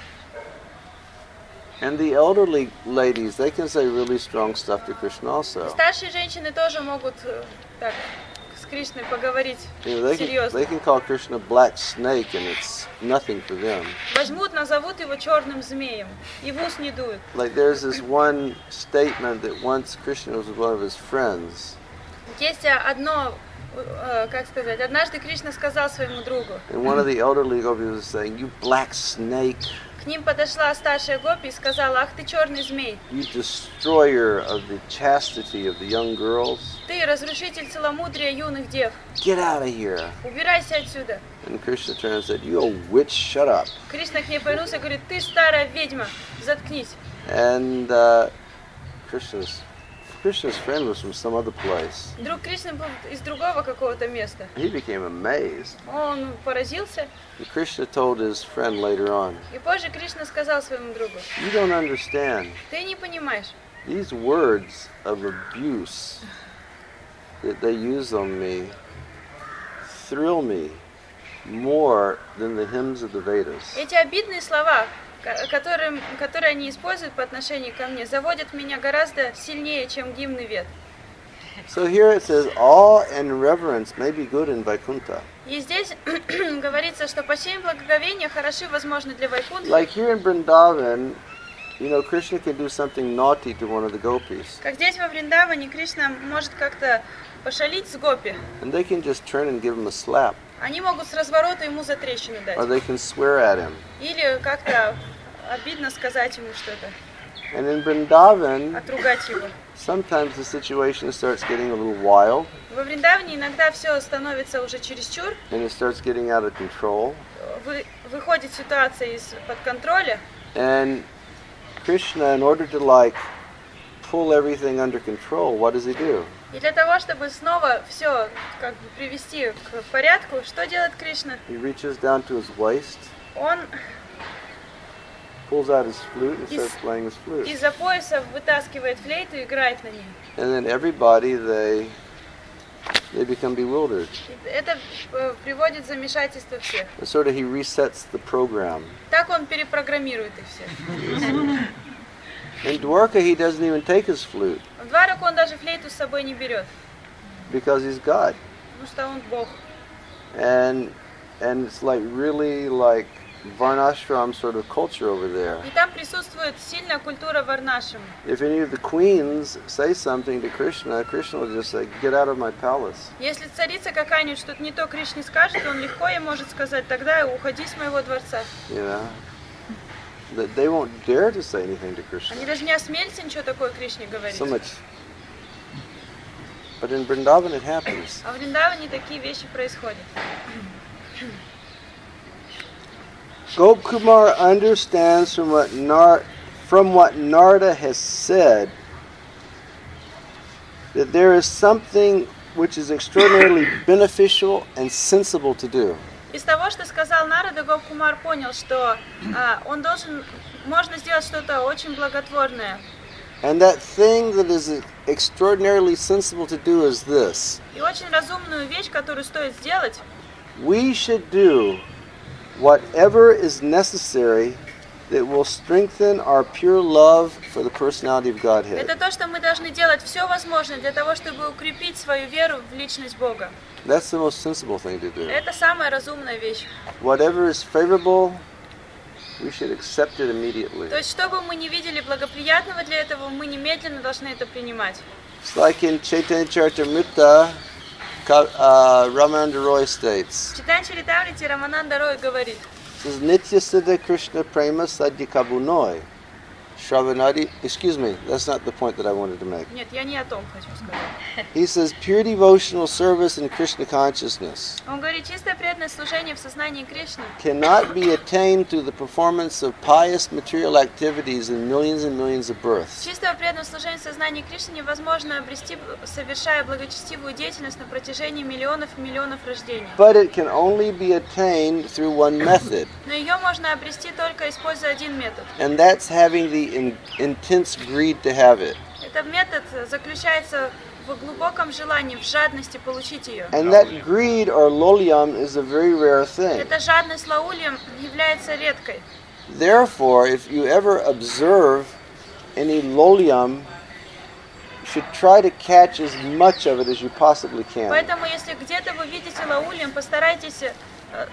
And the elderly ladies, they can say really strong stuff to Krishna also. Старшие женщины тоже могут э, так с Кришной поговорить You know, they, can, серьезно. they can call Krishna black snake, and it's nothing for them. Возьмут, назовут его черным змеем, и в ус не дуют. Like there's this one statement that once Krishna was with one of his friends, Есть одно, э, как сказать, однажды Кришна сказал своему другу, and one of the elderly gopis was saying, "You black snake, к ним подошла старшая гопи и сказала: ах ты черный змей, you destroyer of the chastity of the young girls, ты разрушитель целомудрия юных дев, get out of here." убирайся отсюда. And Krishna turned and said, "You old witch, shut up." Кришна к ней повернулся и говорит: ты старая ведьма, заткнись. And uh, Krishna's Krishna's friend was from some other place. Друг Кришны был из другого какого-то места. He became amazed. Он поразился, And Krishna told his friend later on, и позже Кришна сказал своему другу: you don't understand. ты не понимаешь, These words of abuse that they use on me thrill me more than the hymns of the Vedas. эти обидные слова, ко- которые, которые они используют по отношению ко мне, заводят меня гораздо сильнее, чем гимны Вед. So here it says, awe and reverence may be good in Vaikuntha. И здесь говорится, что почтение и благоговение хороши, возможно, для Вайкунтхи. Like here in Vrindavan, you know, Krishna can do something naughty to one of the gopis. Как здесь во Вриндаване Кришна может как-то пошалить с гопи. And they can just turn and give him a slap. Они могут с разворота ему затрещину дать. Or they can swear at him. Или как-то обидно сказать ему что-то, And in Vrindavan, отругать его. sometimes the situation starts getting a little wild. Во Вриндаване иногда все становится уже чересчур, And it starts getting out of control. вы, выходит ситуация из-под контроля, And Krishna, in order to like pull everything under control, what does he do? и для того, чтобы снова все как бы привести к порядку, что делает Кришна? He reaches down to his waist, Он pulls out his flute and Из- starts playing his flute. из-за пояса вытаскивает флейту и играет на ней. And then everybody, they they become bewildered. И это э, приводит в замешательство всех. And sort of he resets the program. Так он перепрограммирует их всех. In Dwarka, he doesn't even take his flute В Двараку он даже флейту с собой не берет, because he's God. потому что он Бог. And and it's like really like Varnashram sort of culture over there. И там присутствует сильная культура варнашрам. If any of the queens say something to Krishna, Krishna will just say, "Get out of my palace." Если царица какая-нибудь что-то не то Кришне скажет, он легко ей может сказать: тогда уходи с моего дворца. You know, that they won't dare to say anything to Krishna. Они даже не осмелятся ничего такое Кришне говорить. So much. But in Vrindavan it happens. А в Вриндаване такие вещи происходят. Gopkumar understands from what Nar- from what Narada has said that there is something which is extraordinarily beneficial and sensible to do. Из того, что сказал Нарада, Гопкумар понял, что а, он должен, можно сделать что-то очень благотворное. And that thing that is extraordinarily sensible to do is this. И очень разумную вещь, которую стоит сделать, We should do whatever is necessary that will strengthen our pure love for the personality of Godhead. это то, что мы должны делать все возможное для того, чтобы укрепить свою веру в личность Бога. That's the most sensible thing to do. Это самая разумная вещь. Whatever is favorable, we should accept it immediately. То есть, что бы мы ни видели благоприятного для этого, мы немедленно должны это принимать. It's like in Chaitanya Charitamrita, Ka- uh, Ramananda Roy states, В Читание Чаритамрите Рамананда Рой говорит: it says, Nitya Siddha Krishna Prema Sadhya Kabunoi. Shravanadi, excuse me, that's not the point that I wanted to make. Нет, я не о том хочу сказать. He says, pure devotional service in Krishna consciousness Он говорит, чистое преданное служение в сознании Кришны cannot be attained through the performance of pious material activities in millions and millions of births. чистого преданного служения в сознании Кришны невозможно обрести, совершая благочестивую деятельность на протяжении миллионов и миллионов рождений. But it can only be attained through one method, Но ее можно обрести только используя один метод. and that's having the in- intense greed to have it. Этот метод заключается в глубоком желании, в жадности получить ее. And that greed or lolyam is a very rare thing. Эта жадность лаульем является редкой. Therefore, if you ever observe any lolyam, you should try to catch as much of it as you possibly can. Поэтому, если где-то вы видите лаульем, постарайтесь э,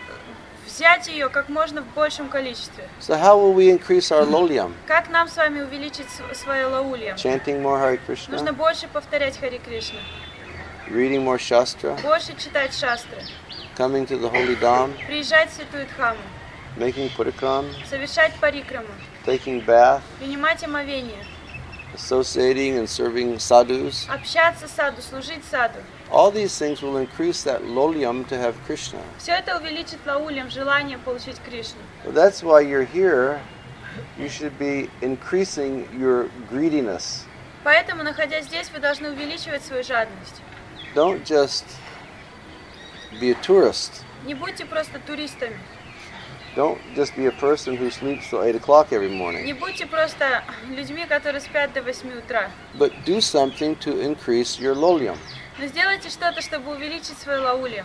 взять ее как можно в большем количестве. So how will we increase our lolyam? Как нам с вами увеличить св- свое лаулье? Chanting more Hare Нужно Krishna, больше повторять Хари Кришна, reading more Shastra, больше читать шастры, coming to the holy Dham, приезжать в Святую Дхаму, making parikram, совершать парикраму, taking bath, принимать омовение, associating and serving sadhus. общаться с саду, служить саду. All these things will increase that lolyam to have Krishna. Все это увеличит лаульем желание получить Кришну. So that's why you're here. You should be increasing your greediness Поэтому, находясь здесь, вы должны увеличивать свою жадность. Don't just be a tourist. Не будьте просто туристами. Don't just be a person who sleeps till eight o'clock every Не morning. будьте просто людьми, которые спят до восьми утра. But do something to increase your lolium. Но сделайте что-то, чтобы увеличить свой лаулием.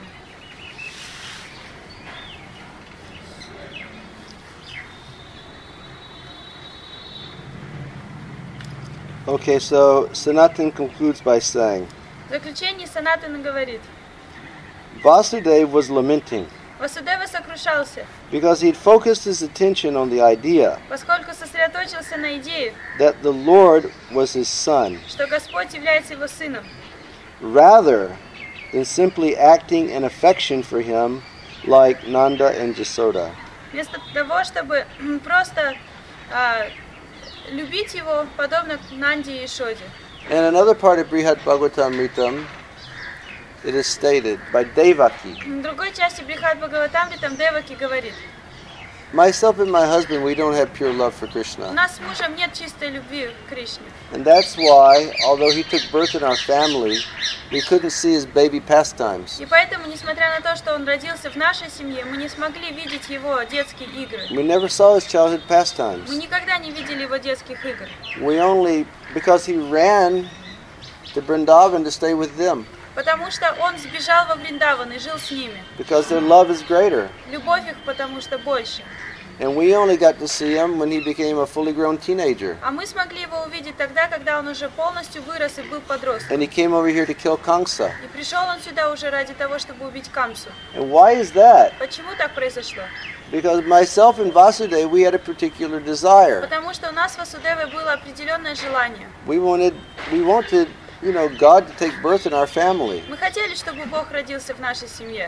Okay, so Sanatan concludes by saying, В заключении Санатана говорит, Vasudeva was lamenting Васудева сокрушался, because he had focused his attention on the idea поскольку сосредоточился на идее, that the Lord was his son, что Господь является его сыном, rather than simply acting in affection for him like Nanda and Jasoda. вместо того, чтобы просто а, любить его, подобно Нанде и Ишоде. In another part of Brihad Bhagavatamritam, it is stated by Devaki, В другой части Брихат Бхагаватамритам Деваки говорит, myself and my husband, we don't have pure love for у Krishna. нас с мужем нет чистой любви к Кришне. And that's why, although he took birth in our family, we couldn't see his baby pastimes. И поэтому, несмотря на то, что он родился в нашей семье, мы не смогли видеть его детские игры. We never saw his childhood Мы pastimes. никогда не видели его детских игр. We only, because he ran to Vrindavan to stay with them, Потому что он сбежал во Вриндаван и жил с ними. because their love is greater. Любовь их потому что больше. And we only got to see him when he became a fully grown teenager. А мы смогли его увидеть тогда, когда он уже полностью вырос и был подростком. And he came over here to kill Kamsa. И пришел он сюда уже ради того, чтобы убить Камсу. And why is that? Почему так произошло? Because myself and Vasudeva, we had a particular desire. Потому что у нас с Васудевой было определенное желание. We wanted, we wanted, you know, God to take birth in our family. Мы хотели, чтобы Бог родился в нашей семье.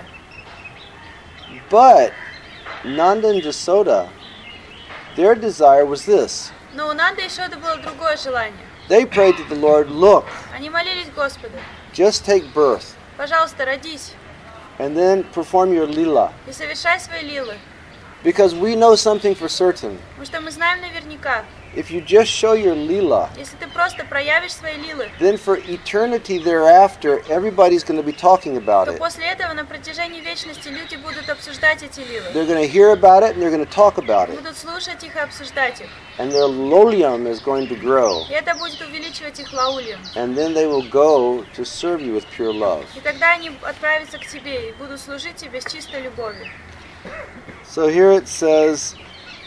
But Nanda and Jasoda, their desire was this. Но у Нанды и Ишоды было другое желание. They prayed to the Lord, look, Они молились Господу: just take birth пожалуйста, родись and then perform your lila. и совершай свои лилы. Because we know something for certain. Потому что мы знаем наверняка, If you just show your lila, если ты просто проявишь свои лилы, then for eternity thereafter, everybody's going to be talking about то it. после этого на протяжении вечности люди будут обсуждать эти лилы. They're going to hear about it and they're going to talk about it. Будут слушать их и обсуждать их. And their lolium is going to grow. И это будет увеличивать их лаулием. And then they will go to serve you with pure love. И тогда они отправятся к тебе и будут служить тебе с чистой любовью. So here it says,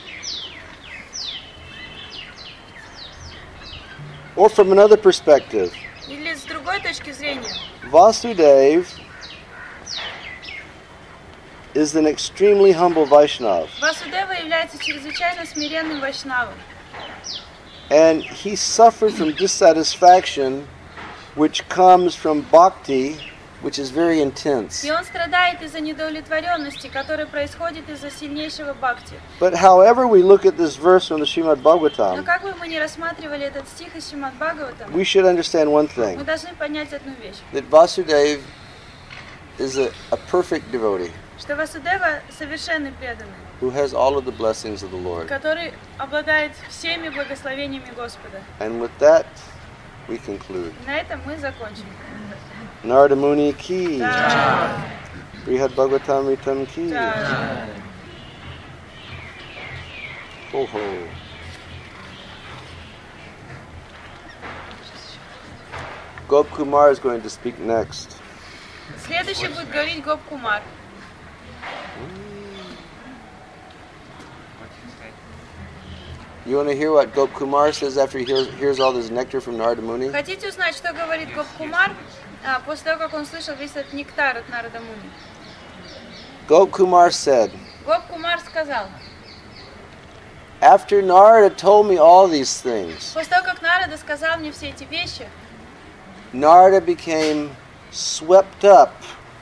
or from another perspective, Или с другой точки зрения, Vasudev is an extremely humble Vaishnav. Васудева является чрезвычайно смиренным вайшнавом. And he suffered from dissatisfaction, which comes from bhakti, which is very intense. И он страдает из-за недовлетворенности, которая происходит из-за сильнейшего бхакти. But however we look at this verse from the Srimad Но Bhagavatam, как бы мы ни рассматривали этот стих из Шримад Бхагаватам, we should understand one мы thing, должны понять одну вещь, that Vasudev is a, a perfect devotee что Васудева совершенный преданный, who has all of the blessings of the Lord. который обладает всеми благословениями Господа. And with that, we conclude. На этом мы закончим. Narada Muni ki, Да. Brihad Bhagavatamritam ki. Да. Ho ho. Gop Kumar is going to speak next. Следующий будет говорить Гоп Кумар. You want to hear what Gop Kumar says after he hears, hears all this nectar from Narada Muni? Хотите узнать, что говорит Гоп Кумар а, после того, как он слышал весь этот нектар от Нарада Муни? Gop Kumar said, Гоп Кумар сказал: after Narada told me all these things, после того, как Нарада сказал мне все эти вещи, Narada became swept up,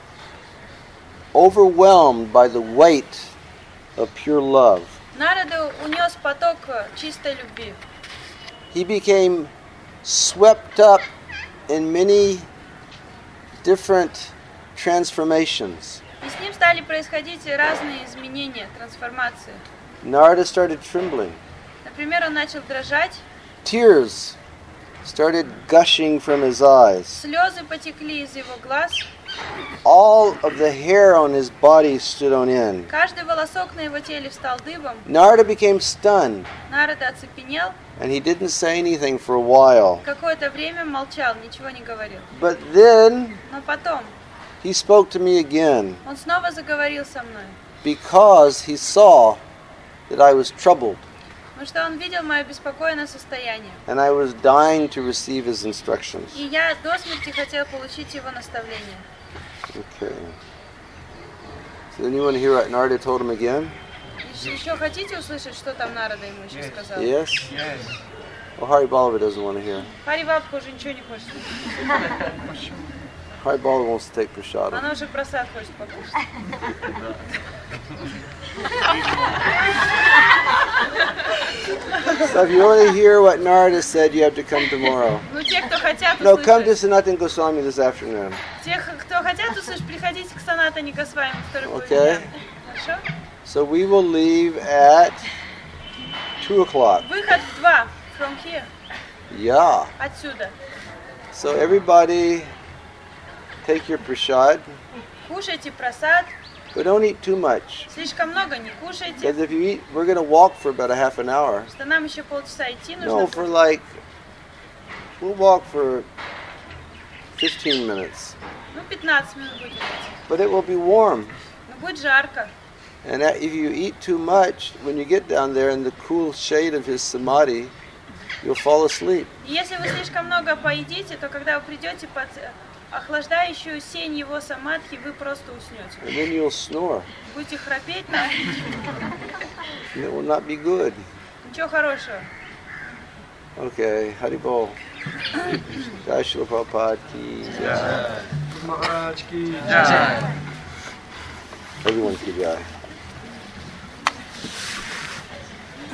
overwhelmed by the weight of pure love. Нарада унес поток чистой любви. He became swept up in many different transformations. И с ним стали происходить разные изменения, трансформации. Narada started trembling. Например, он начал дрожать, Tears started gushing from his eyes. Слезы потекли из его глаз. All of the hair on his body stood on end. Каждый волосок на его теле встал дыбом. Narada became stunned, Нарада оцепенел. and he didn't say anything for a while. Какое-то время молчал, ничего не говорил. But then Но потом he spoke to me again он снова заговорил со мной. because he saw that I was troubled Потому что он видел мое беспокойное состояние. and I was dying to receive his instructions. И я до смерти хотел получить его наставление. Okay. So then you want to hear what Narada told him again? Еще, еще хотите услышать, что там Нарада ему еще сказал? Yes? Yes. Well, Hari Ballava doesn't want to hear. Хари Бабка уже ничего не хочет. Hari Ballava wants to take prasada. Она уже просад хочет покушать. So if you want to hear what Narada said, you have to come tomorrow. Ну, те, кто хотят No, come to услышать, Sanatana Goswami this afternoon. тех, кто хотят услышать, приходите к Санатане Госвами второй Okay. половине. Хорошо? So we will leave at two o'clock. Выход в два. From here. Yeah. Отсюда. So everybody take your prasad, Кушайте просад. but don't eat too much. Слишком много не кушайте. Because if you eat, we're going to walk for about a half an hour. Что нам еще полчаса идти No, нужно. for like, we'll walk for fifteen minutes. Ну, пятнадцать минут будет идти. But it will be warm. Но будет жарко. And that- if you eat too much, when you get down there in the cool shade of his samadhi, you'll fall asleep. И если вы слишком много поедите, то когда вы придете под э, охлаждающую сень его самадхи, вы просто уснете. And then you'll snore. Будете храпеть, на And it will not be good. ничего хорошего. Okay, Haribol. Jai Shri Prabhupada ki jai. Maharaj ki Everyone ki jai.